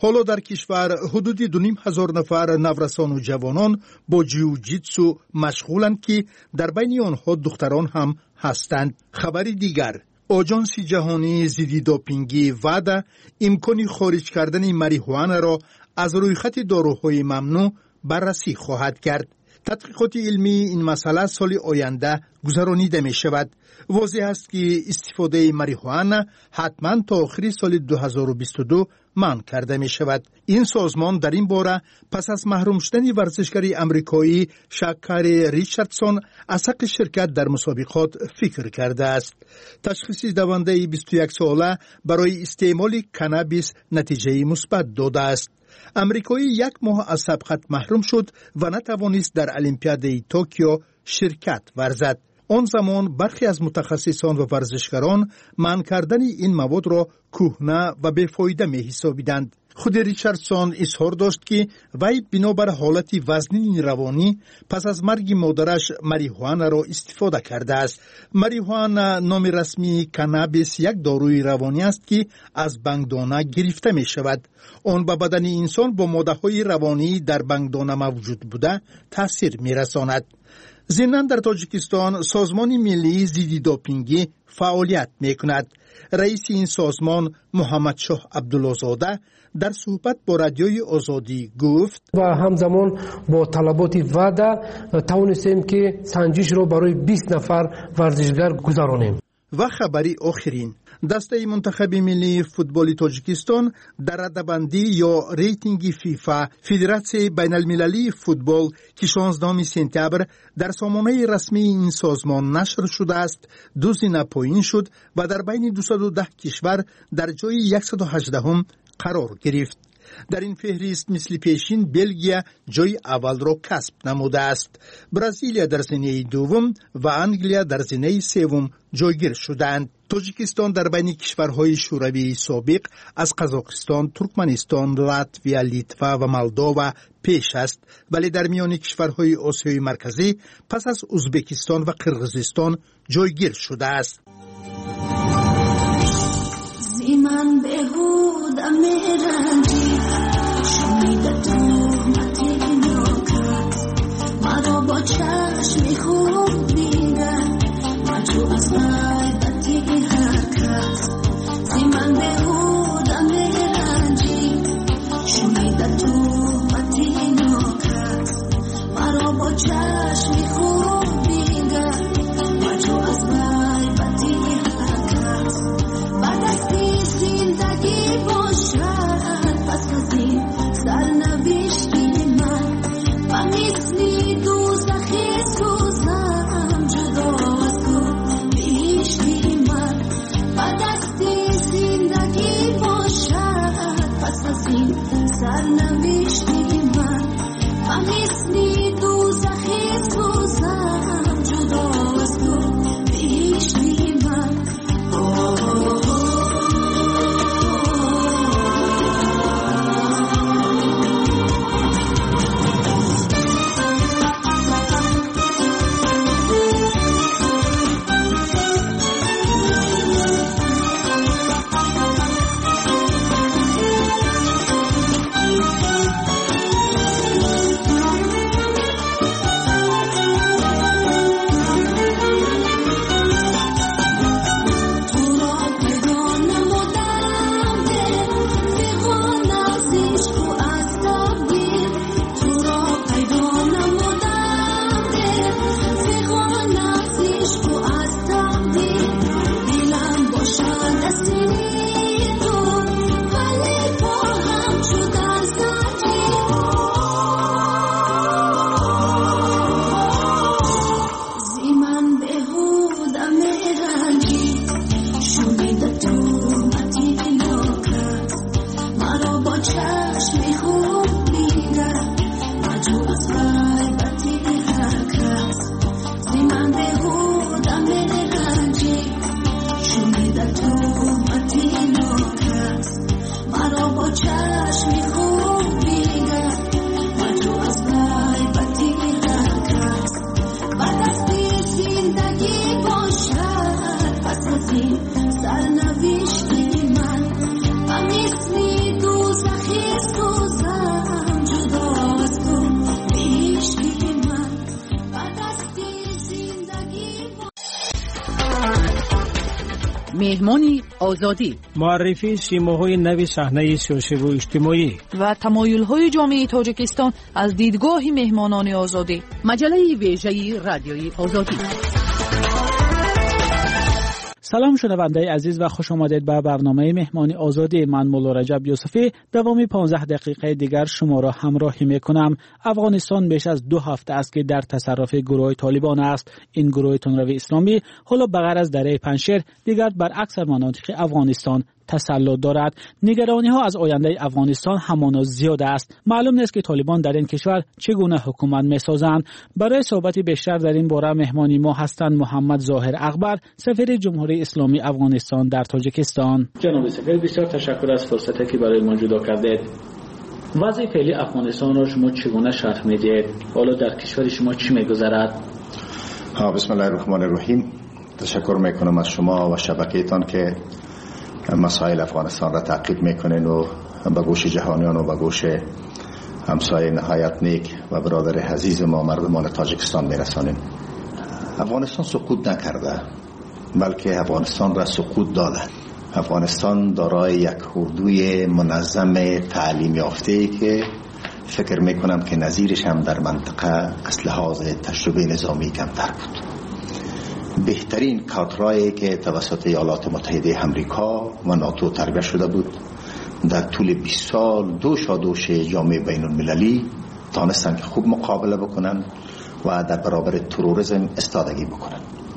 حالا در کشور حدود 2,500 نفر نورسان و جوانان با جیوجیتسو مشغولند که در بین آنها دختران هم هستند. خبر دیگر، آژانس جهانی ضد دوپینگی وعده امکان خارج کردن ماریجوانا را از رویخط داروهای ممنوع بررسی خواهد کرد. تحقیقات علمی این مسئله سال آینده گذرانیده می شود. واضح است که استفاده ماریجوانا حتما تا آخر سال 2022 منع کرده می شود. این سازمان در این باره پس از محروم شدن ورزشکار امریکایی شاکار ریچاردسون از حق شرکت در مسابقات فکر کرده است. تشخیص دونده 21 ساله برای استعمال کانابیس نتیجه مثبت داده است. امریکایی 1 ماه از سبقت محروم شد و نتوانست در المپیاد توکیو شرکت ورزد. آن زمان برخی از متخصصان و ورزشکاران منع کردن این مواد را کهنه و بیفایده می حسابیدند. خود ریچاردسون اظهار داشت که وی بنابر حالت وزنی روانی پس از مرگ مادرش ماریجوانا را استفاده کرده است. ماریجوانا نام رسمی کانابیس یک داروی روانی است که از بنگدانه گرفته می شود. آن به بدن انسان با ماده‌های روانی در بنگدانه موجود بوده تاثیر می رساند. ضمناً در تاجیکستان سازمان ملی ضد دوپینگی فعالیت می کند. رئیس این سازمان محمد شاه عبدالله‌زاده در صحبت با رادیوی آزادی گفت و همزمان با طلبات وعده توانستیم که سنجش را برای 20 نفر ورزشگر گذرانیم. و خبری آخرین، دسته منتخب ملی فوتبال تاجیکستان در رده‌بندی یا ریتینگ فیفا فدراسیون بین المللی فوتبال که 16 سپتامبر در سامانه رسمی این سازمان نشر شده است 2 زینه پایین شد و در بین 210 کشور در جای 118 قرار گرفت. در این فهرست مثل پیشین بلژیا جای اول را کسب نموده است. برزیلیا در زینه دوم و انگلیا در زینه سوم جایگیر شدند. تاجیکستان در بین کشورهای شوروی سابق از قزاقستان، ترکمنستان، لاتویا، لیتوا و مولداوا پیش است، ولی در میان کشورهای آسیای مرکزی پس از ازبکستان و قرقیزستان جایگیر شده است. زیمان بهود امیرانجی شمیده تو متی نوکت مرا با چشمی خوب دیده مجو از غیبتی حرکت زیمان بهود امیرانجی شمیده تو متی نوکت مرا با چشمی خوب دیده مجو از غیبتی حرکت بعد از زندگی باشد پس از این سرنوشتی من مثلی دوزخی سوزم جدا از تو بهشتی من بعد از زندگی باشد پس از این سرنوشتی من مثلی دوزخی سوزم جدا از تو بهشتی من سرنوشتی من و مثلی دوزخی مهمانی آزادی، معرفی سیماهای نوی صحنه سیاسی و اجتماعی و تمایل‌های جامعه تاجیکستان از دیدگاه مهمانان آزادی. مجله ویژه رادیوی آزادی. سلام شنونده عزیز و خوش آمدید به برنامه مهمانی آزادی. من مولا رجب یوسفی دوام 15 دقیقه دیگر شما را همراهی میکنم. افغانستان بیش از 2 هفته است که در تصرف گروه طالبان است. این گروه تندروی اسلامی حالا بغیر از دره پنجشیر دیگر بر اکثر مناطق افغانستان تسلط دارد. نگرانی ها از آینده افغانستان همانا زیاد است. معلوم نیست که طالبان در این کشور چگونه حکومت میسازند. برای صحبت بیشتر در این باره مهمانی ما هستند محمد ظاهر اکبر، سفیر جمهوری اسلامی افغانستان در تاجیکستان. جناب سفیر، بسیار تشکر از فرصتی که برای ما جدا کردید. وضع فعلی افغانستان را شما چگونه شرح میدید؟ حالا در کشور شما چی میگذرد؟ بسم الله الرحمن الرحیم. تشکر میکنم از شما و شبکه‌تان که مسائل افغانستان را تعقیب میکنین و به گوش جهانیان و به گوش همسایه نهایت نیک و برادر عزیز ما مردمان تاجیکستان میرسانین. افغانستان سقوط نکرده، بلکه افغانستان را سقوط داده. افغانستان دارای یک اردوی منظم تعلیم یافته‌ای که فکر میکنم که نظیرش هم در منطقه از لحاظ تجربه نظامی کمتر بود. بهترین کادرایی که توسط ایالات متحده آمریکا و ناتو تربیت شده بود در طول 20 سال دوش جامعه بین المللی تانستن که خوب مقابله بکنن و در برابر تروریسم استادگی بکنن.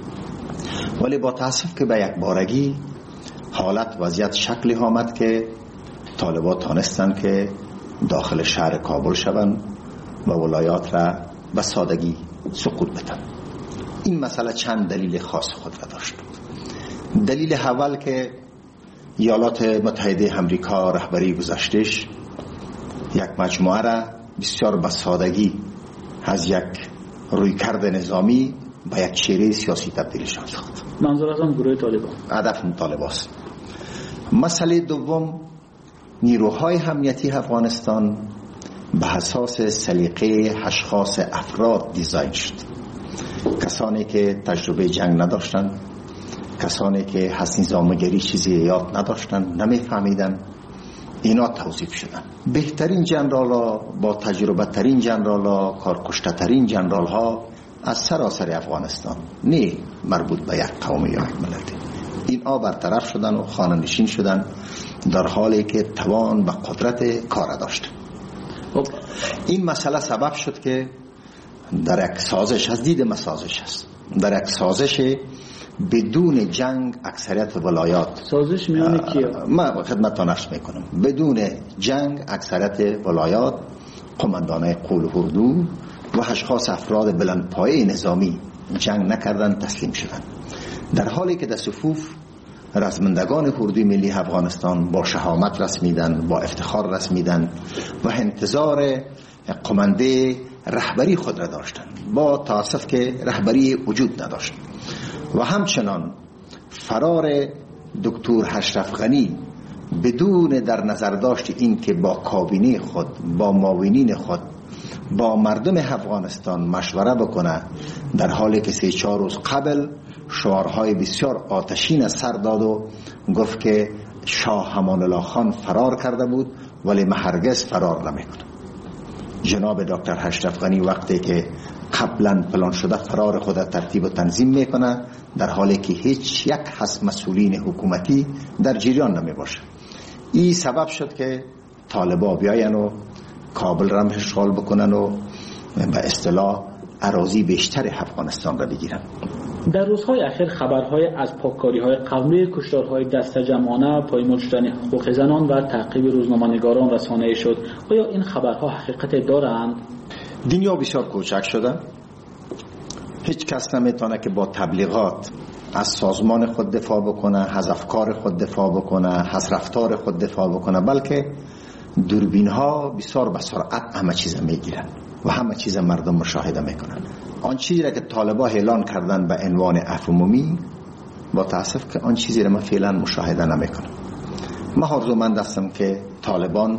ولی با تاسف که به یک بارگی حالت وضعیت شکلی آمد که طالبان تانستن که داخل شهر کابل شوند و ولایات را به سادگی سقوط بدن. این مسئله چند دلیل خاص خود را داشت. دلیل اول که ایالات متحده آمریکا رهبری گذشتش یک مجموعه را بسیار به سادگی از یک رویکرد نظامی به یک چهره سیاسی تبدیلش داد. منظور از آن گروه طالبان. هدف طالبان است. مسئله دوم، نیروهای امنیتی افغانستان به اساس سلیقه اشخاص افراد دیزاین شد. کسانی که تجربه جنگ نداشتند، کسانی که از نظامگری چیزی یاد نداشتند، نمیفهمیدن، اینا توظیف شدن. بهترین جنرالا با تجربه ترین جنرالا، کارکشته ترین جنرال ها از سراسر افغانستان، نه مربوط به یک قوم یا یک ملت، اینا برطرف شدن و خانه نشین شدن در حالی که توان و قدرت کار داشتن. این مسئله سبب شد که در یک سازش، از دید مسازش است، در یک سازش بدون جنگ اکثریت ولایات، سازش میان کیا؟ ما خدمتتان عرض میکنم، بدون جنگ اکثریت ولایات قماندانای قول اردو و اشخاص افراد بلندپایه نظامی جنگ نکردن، تسلیم شدن، در حالی که در صفوف رزمندگان اردوی ملی افغانستان با شهامت رسمیدن، با افتخار رسمیدن و انتظار قمانده رهبری خود را داشتند، با تاسف که رهبری وجود نداشت. و همچنان فرار دکتر اشرف غنی بدون در نظر داشت این که با کابینه خود، با معاونین خود، با مردم افغانستان مشوره بکنه، در حالی که 3-4 روز قبل شعارهای بسیار آتشین سر داد و گفت که شاه امان الله خان فرار کرده بود ولی من هرگز فرار نمیکنم. جناب دکتر اشرف غنی وقتی که قبلا پلان شده فرار خود ترتیب و تنظیم میکنه، در حالی که هیچ یک از مسئولین حکومتی در جریان نمی باشه. این سبب شد که طالبان بیاین و کابل را اشغال بکنن و به اصطلاح اراضی بیشتر افغانستان را بگیرن. در روزهای اخیر خبرهای از پاککاری‌های قومی، کشتارهای دست جمعانه، پایمال شدن حقوق زنان و تعقیب روزنامه‌نگاران رسانه‌ای شد. آیا این خبرها حقیقت دارند؟ دنیا بسیار کوچک شده. هیچ کس نمیتونه که با تبلیغات از سازمان خود دفاع بکنه، از افکار خود دفاع بکنه، از رفتار خود دفاع بکنه، بلکه دوربین ها بسیار به سرعت همه چیز میگیرن و همه چیز مردم مشاهده میکنن. آن چیزی را که طالبان اعلان کردن به عنوان عفو عمومی، با تاسف که آن چیزی را من فعلا مشاهده نمیکنم. من آرزومند هستم که طالبان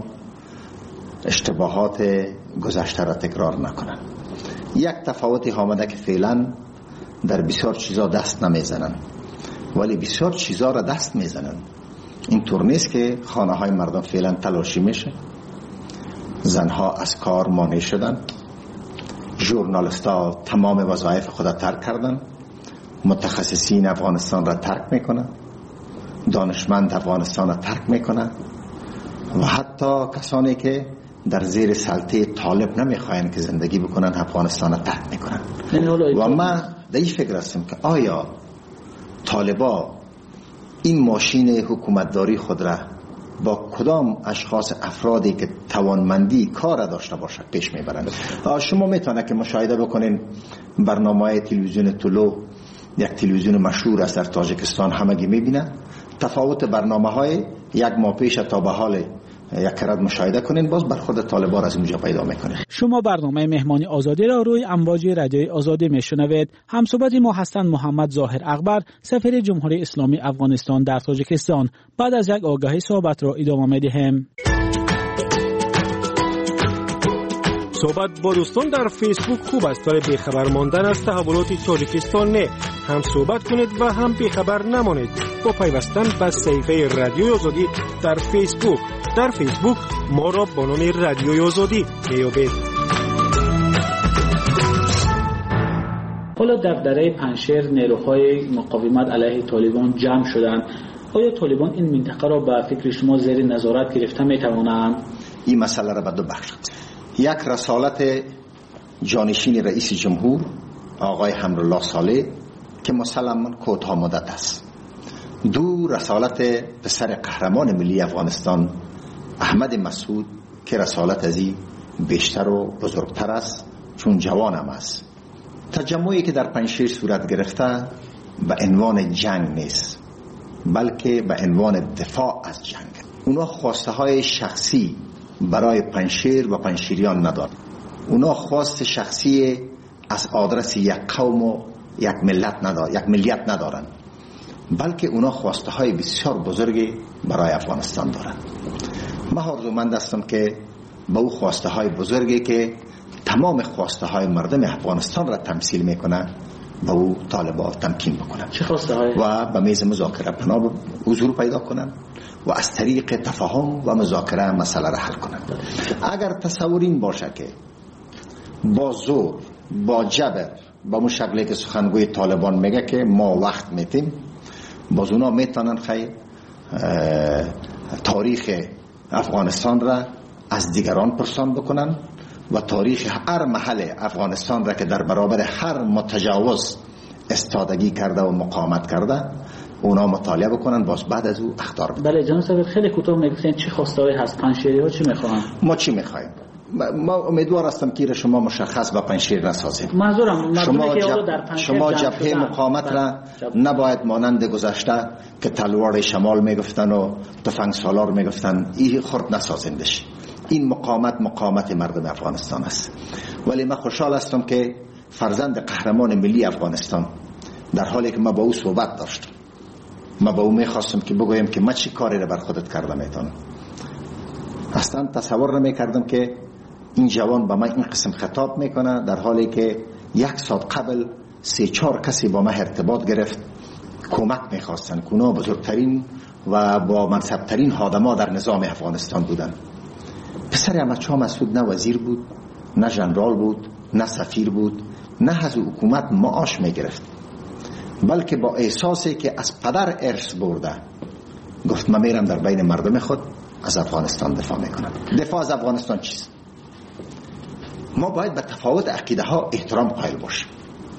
اشتباهات گذشته را تکرار نکنن. یک تفاوتی آمده که فعلا در بسیار چیزا دست نمیزنن. ولی بسیار چیزا را دست میزنن. اینطور نیست که خانه های مردم فعلا تلاشی میشه. زنها از کار مانع شدن، ژورنالیست ها تمام وظایف خود ترک کردن، متخصصین افغانستان را ترک میکنن، دانشمند افغانستان را ترک میکنن و حتی کسانی که در زیر سلطه طالب نمیخواین که زندگی بکنن افغانستان را ترک میکنن. و من در این فکر هستم که آیا طالبا این ماشین حکومتداری خود را با کدام اشخاص افرادی که توانمندی کار داشته باشه پیش میبرند؟ شما میتونه که مشاهده بکنین برنامه تلویزیون طلوع، یک تلویزیون مشهور است در تاجیکستان، همگی میبینه. تفاوت برنامه های یک ماه پیش تا به حال یک کرد مشاهده کنین، باز برخورد طالبان از اونجا پیدا میکنه. شما برنامه مهمانی آزادی را روی امواج رادیوی آزادی میشنوید. همصحبت ما هستند محمد ظاهر اکبر، سفیر جمهوری اسلامی افغانستان در تاجیکستان. بعد از یک آگاهی صحبت را ادامه میدهیم. صحبت با دوستان در فیسبوک خوب است، ولی بیخبر ماندن از تحولات تاجیکستان نه. هم صحبت کنید و هم بیخبر نمانید با پیوستن به صفحه رادیوی آزادی در فیسبوک. در فیسبوک ما را با نام رادیوی آزادی میابید. حالا در دره پنجشیر نیروهای مقاومت علیه طالبان جمع شدند. آیا طالبان این منطقه را به فکر شما زیر نظارت گرفته میتوانند؟ این مسئله را به دو بخش یک رسالت جانشین رئیس جمهور آقای حمدالله صالح که مسلماً کوتاه مدت است. دو رسالت پسر قهرمان ملی افغانستان احمد مسعود که رسالت ازی بیشتر و بزرگتر است چون جوانم است. تجمعی که در پنجشیر صورت گرفته به عنوان جنگ نیست بلکه به عنوان دفاع از جنگ. اونا خواسته های شخصی برای پنجشیر و پنجشیریان ندارد. اونا خواست شخصی از آدرس یک قوم و یک ملیت ندارند، بلکه اونا خواسته های بسیار بزرگی برای افغانستان دارند. من آرزومند هستم که با او خواسته های بزرگی که تمام خواسته های مردم افغانستان را تمثیل میکنه با او طالبان تمکین بکنن. چه خواسته های؟ و به میز مذاکره پناه حضور پیدا کنن و از طریق تفاهم و مذاکره مسئله را حل کنن. اگر تصور این باشه که با زور، با جبر، با اون شکلی که سخنگوی طالبان میگه که ما وقت میتیم، باز اونا میتونن خیلی تاریخ افغانستان را از دیگران پرسان بکنن و تاریخ هر محل افغانستان را که در برابر هر متجاوز استادگی کرده و مقاومت کرده اونا مطالعه بکنن، باز بعد از او اخطار بدن. بله جناب صاحب، خیلی کوتاه میگفتین چی خواسته هست؟ پنجشیری ها چی میخوان؟ ما چی میخوایم؟ ما امیدوار هستم که شما مشخص با پنجشیر نسازید. شما جبهه مقاومت را نباید مانند گذشته که تلوار شمال میگفتن و تفنگ سالار میگفتن این خرد نسازندش. این مقاومت مردم افغانستان است. ولی من خوشحال هستم که فرزند قهرمان ملی افغانستان در حالی که ما با او صحبت داشتم، ما با او میخواستم که بگویم که ما چی کاری را بر خودت کرده میتونم. اصلا تصور نمیکردم که این جوان با من این قسم خطاب میکنه در حالی که یک ساعت قبل 3-4 کسی با من ارتباط گرفت، کمک میخواستن که اونا بزرگترین و با منصبترین آدما در نظام افغانستان بودن. پسر احمد شاه مسعود نه وزیر بود، نه ژنرال بود، نه سفیر بود، نه از حکومت معاش میگرفت، بلکه با احساسی که از پدر ارث برده گفت من میرم در بین مردم خود از افغانستان دفاع میکنم. دفاع از افغانستان چیست؟ ما باید به تفاوت عقیده ها احترام قائل باشیم.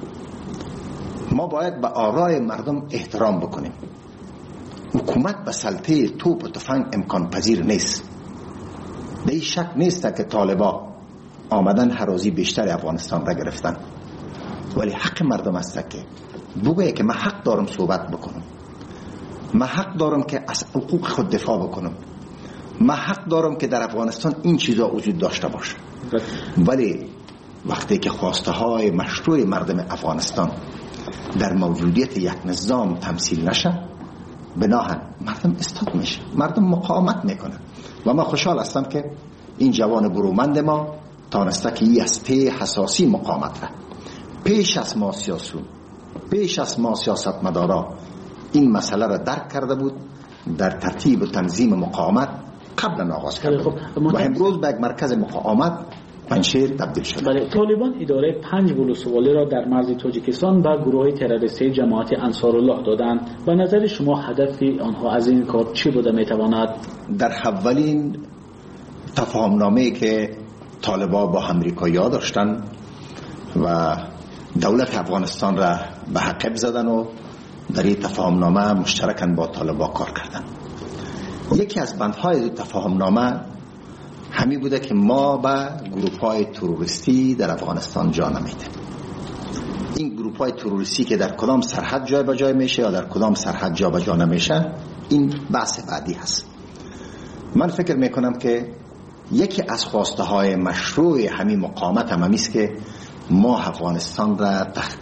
ما باید به آرای مردم احترام بکنیم. حکومت به سلطه توپ و تفنگ امکان پذیر نیست. به این شک نیست که طالبا آمدن هرازی بیشتر افغانستان را گرفتن، ولی حق مردم است که بگویه که من حق دارم صحبت بکنم، من حق دارم که از حقوق خود دفاع بکنم، من حق دارم که در افغانستان این چیزا وجود داشته باشه. ولی وقتی که خواسته های مشروع مردم افغانستان در موجودیت یک نظام تمثیل نشه، بناهن مردم استاد میشه، مردم مقاومت میکنه. و من خوشحال هستم که این جوان برومند ما تانسته که این از پی حساسی مقاومت را پیش از ما سیاسون، پیش از ما سیاستمدارا این مسئله را درک کرده بود، در ترتیب و تنظیم مقاومت قبلا آغاز کرده بود و امروز به یک مرکز مقاومت پنجشیر تبدیل شده. بله، طالبان اداره 5 ولسوالی را در مرز تاجیکستان به گروه تروریستی جماعت انصارالله دادند. به نظر شما هدف آنها از این کار چی بوده میتواند؟ در اولین تفاهمنامه‌ای که طالبان با امریکایی‌ها داشتن و دولت افغانستان را به حقیب زدن و در این تفاهمنامه مشترکاً با طالبان کار کردن. یکی از بندهای تفاهمنامه همی بوده که ما به گروه‌های تروریستی در افغانستان جا نمیدیم. این گروه‌های تروریستی که در کدام سرحد جای به جای میشه یا در کدام سرحد جا به جا نمیشه، این بحث بعدی هست. من فکر میکنم که یکی از خواسته های مشروع همین مقاومت هم است که ما افغانستان را تحت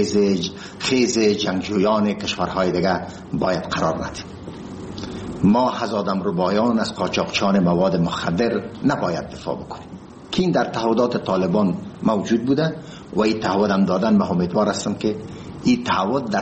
خیز جنگجویان کشورهای دیگه باید قرار ندیم. ما از آدمربایان، از قاچاقچیان مواد مخدر نباید دفاع بکنیم که این در تعهدات طالبان موجود بوده و این تعهد هم دادن. من امیدوار هستم که این تعهد در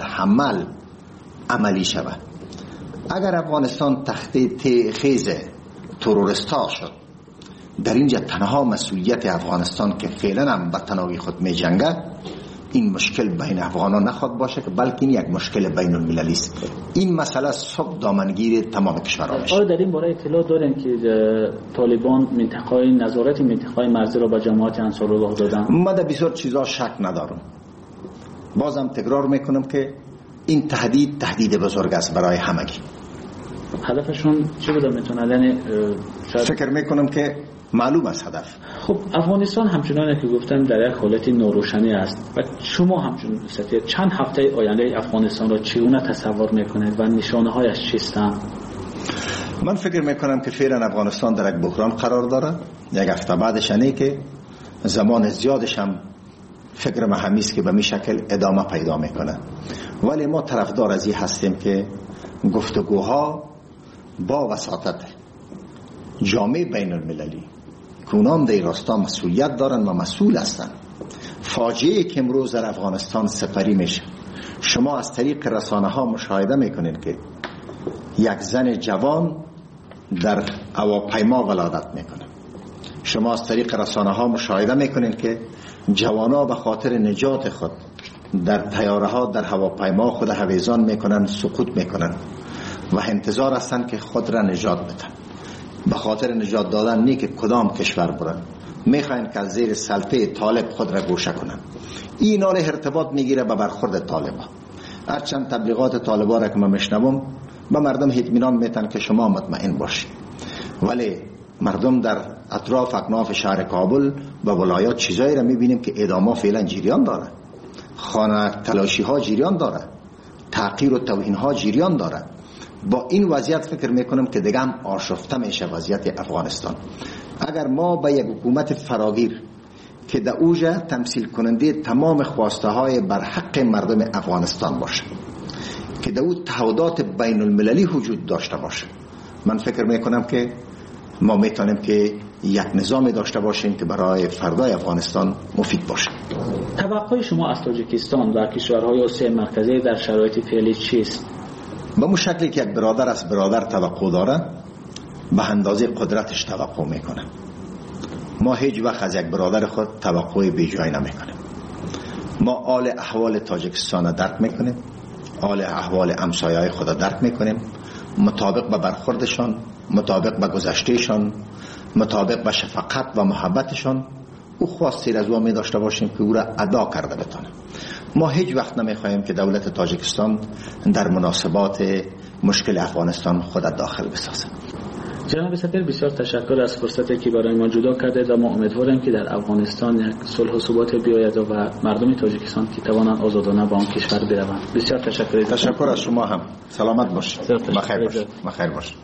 عملی شود. اگر افغانستان تحت خیز تروریستا شد، در اینجا تنها مسئولیت افغانستان که فعلا هم به تنهایی خود می جنگه، این مشکل بین افغانان نخواد باشه که بلکه این یک مشکل بین المللی است. این مسئله صبح دامنگیر تمام کشورها میشه. آیا در این باره اطلاع داریم که طالبان نظارت منطقه مرزی را به جماعت انصارالله دادن؟ من در بسیار چیزا شک ندارم. بازم تکرار میکنم که این تهدید بزرگ است برای همگی. هدفشون چی بوده میتونه؟ فکر میکنم که معلوم است هدف. خب افغانستان همچنان که گفتم در یک حالت ناروشنی است و شما همچنان چند هفته آینده افغانستان را چگونه تصور میکنید و نشانه هایش چیستند؟ من فکر میکنم که فعلا افغانستان در یک بحران قرار داره. یک هفته بعدش اینه که زمان زیادش هم فکر من همیست که به می شکل ادامه پیدا میکنه. ولی ما طرفدار از این هستیم که گفتگوها با وساطت جامعه بین المللی که اونام در راستا مسئولیت دارن و مسئول هستن. فاجعه که امروز در افغانستان سپری میشه، شما از طریق رسانه ها مشاهده میکنین که یک زن جوان در هواپیما ولادت میکنه. شما از طریق رسانه ها مشاهده میکنین که جوانا به خاطر نجات خود در طیاره ها در هواپیما خود هویزان میکنن، سقوط میکنن و انتظار هستن که خود را نجات بدن. به خاطر نجات دادن نی که کدام کشور برن، میخواین که از زیر سلطه طالب خود را گوشه کنن. این حال ارتباط میگیره به برخورد طالبا. هرچند تبلیغات طالبا را که من میشنوم به مردم اطمینان میتن که شما مطمئن باشید، ولی مردم در اطراف اکناف شهر کابل و ولایات چیزایی را میبینیم که اعدام ها فعلا جریان داره، خانه تلاشی ها جریان داره، تحقیر و توهین ها جریان داره. با این وضعیت فکر میکنم که دیگه هم آشفته میشه وضعیت افغانستان. اگر ما به یک حکومت فراگیر که در اوجه تمثیل کننده تمام خواسته های بر حق مردم افغانستان باشه، که در اون تعهدات بین المللی وجود داشته باشه، من فکر میکنم که ما میتونیم که یک نظام داشته باشیم که برای فردای افغانستان مفید باشه. توقع شما از تاجیکستان و کشورهای آسیای مرکزی در شرایط فعلی چیست؟ به اون شکلی که یک برادر از برادر توقع داره، به اندازه قدرتش توقع میکنه. ما هیچ وقت از یک برادر خود توقع بی جای نمیکنیم. ما حال احوال تاجیکستان درک میکنیم، حال احوال همسایه‌های خود درک میکنیم، مطابق به برخوردشان، مطابق به گذشتهشان، مطابق به شفقت و محبتشان او خواستی از او می داشته باشیم که او را ادا کرده بتانه. ما هیچ وقت نمیخواهیم که دولت تاجیکستان در مناسبات مشکل افغانستان خود داخل بسازه. جناب سفیر، بسیار تشکر از فرصتی که برای ما جدا کرده و ما امیدواریم که در افغانستان یک صلح و ثبات بیاید و مردم تاجیکستان که توانند آزادانه به آن کشور بروند. بسیار تشکر. تشکر از شما هم. سلامت باشید. بخیر باشید. بخیر باشید.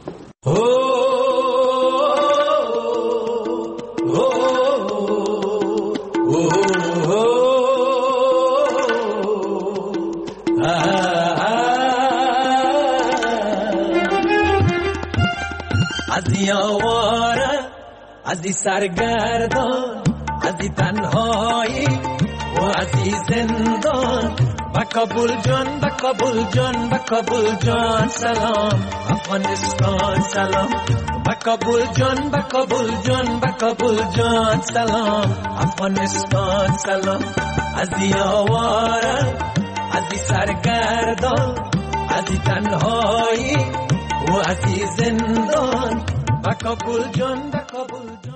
از یاواره، از سرگردان، از تنهایی و از زندان، با کابل جان با کابل جان با کابل جان سلام افغانستان سلام با کابل جان با کابل جان با کابل جان سلام افغانستان سلام از دیواره از دی سرگردان از دی تنهایی و از دی زندان با کابل جان با کابل جان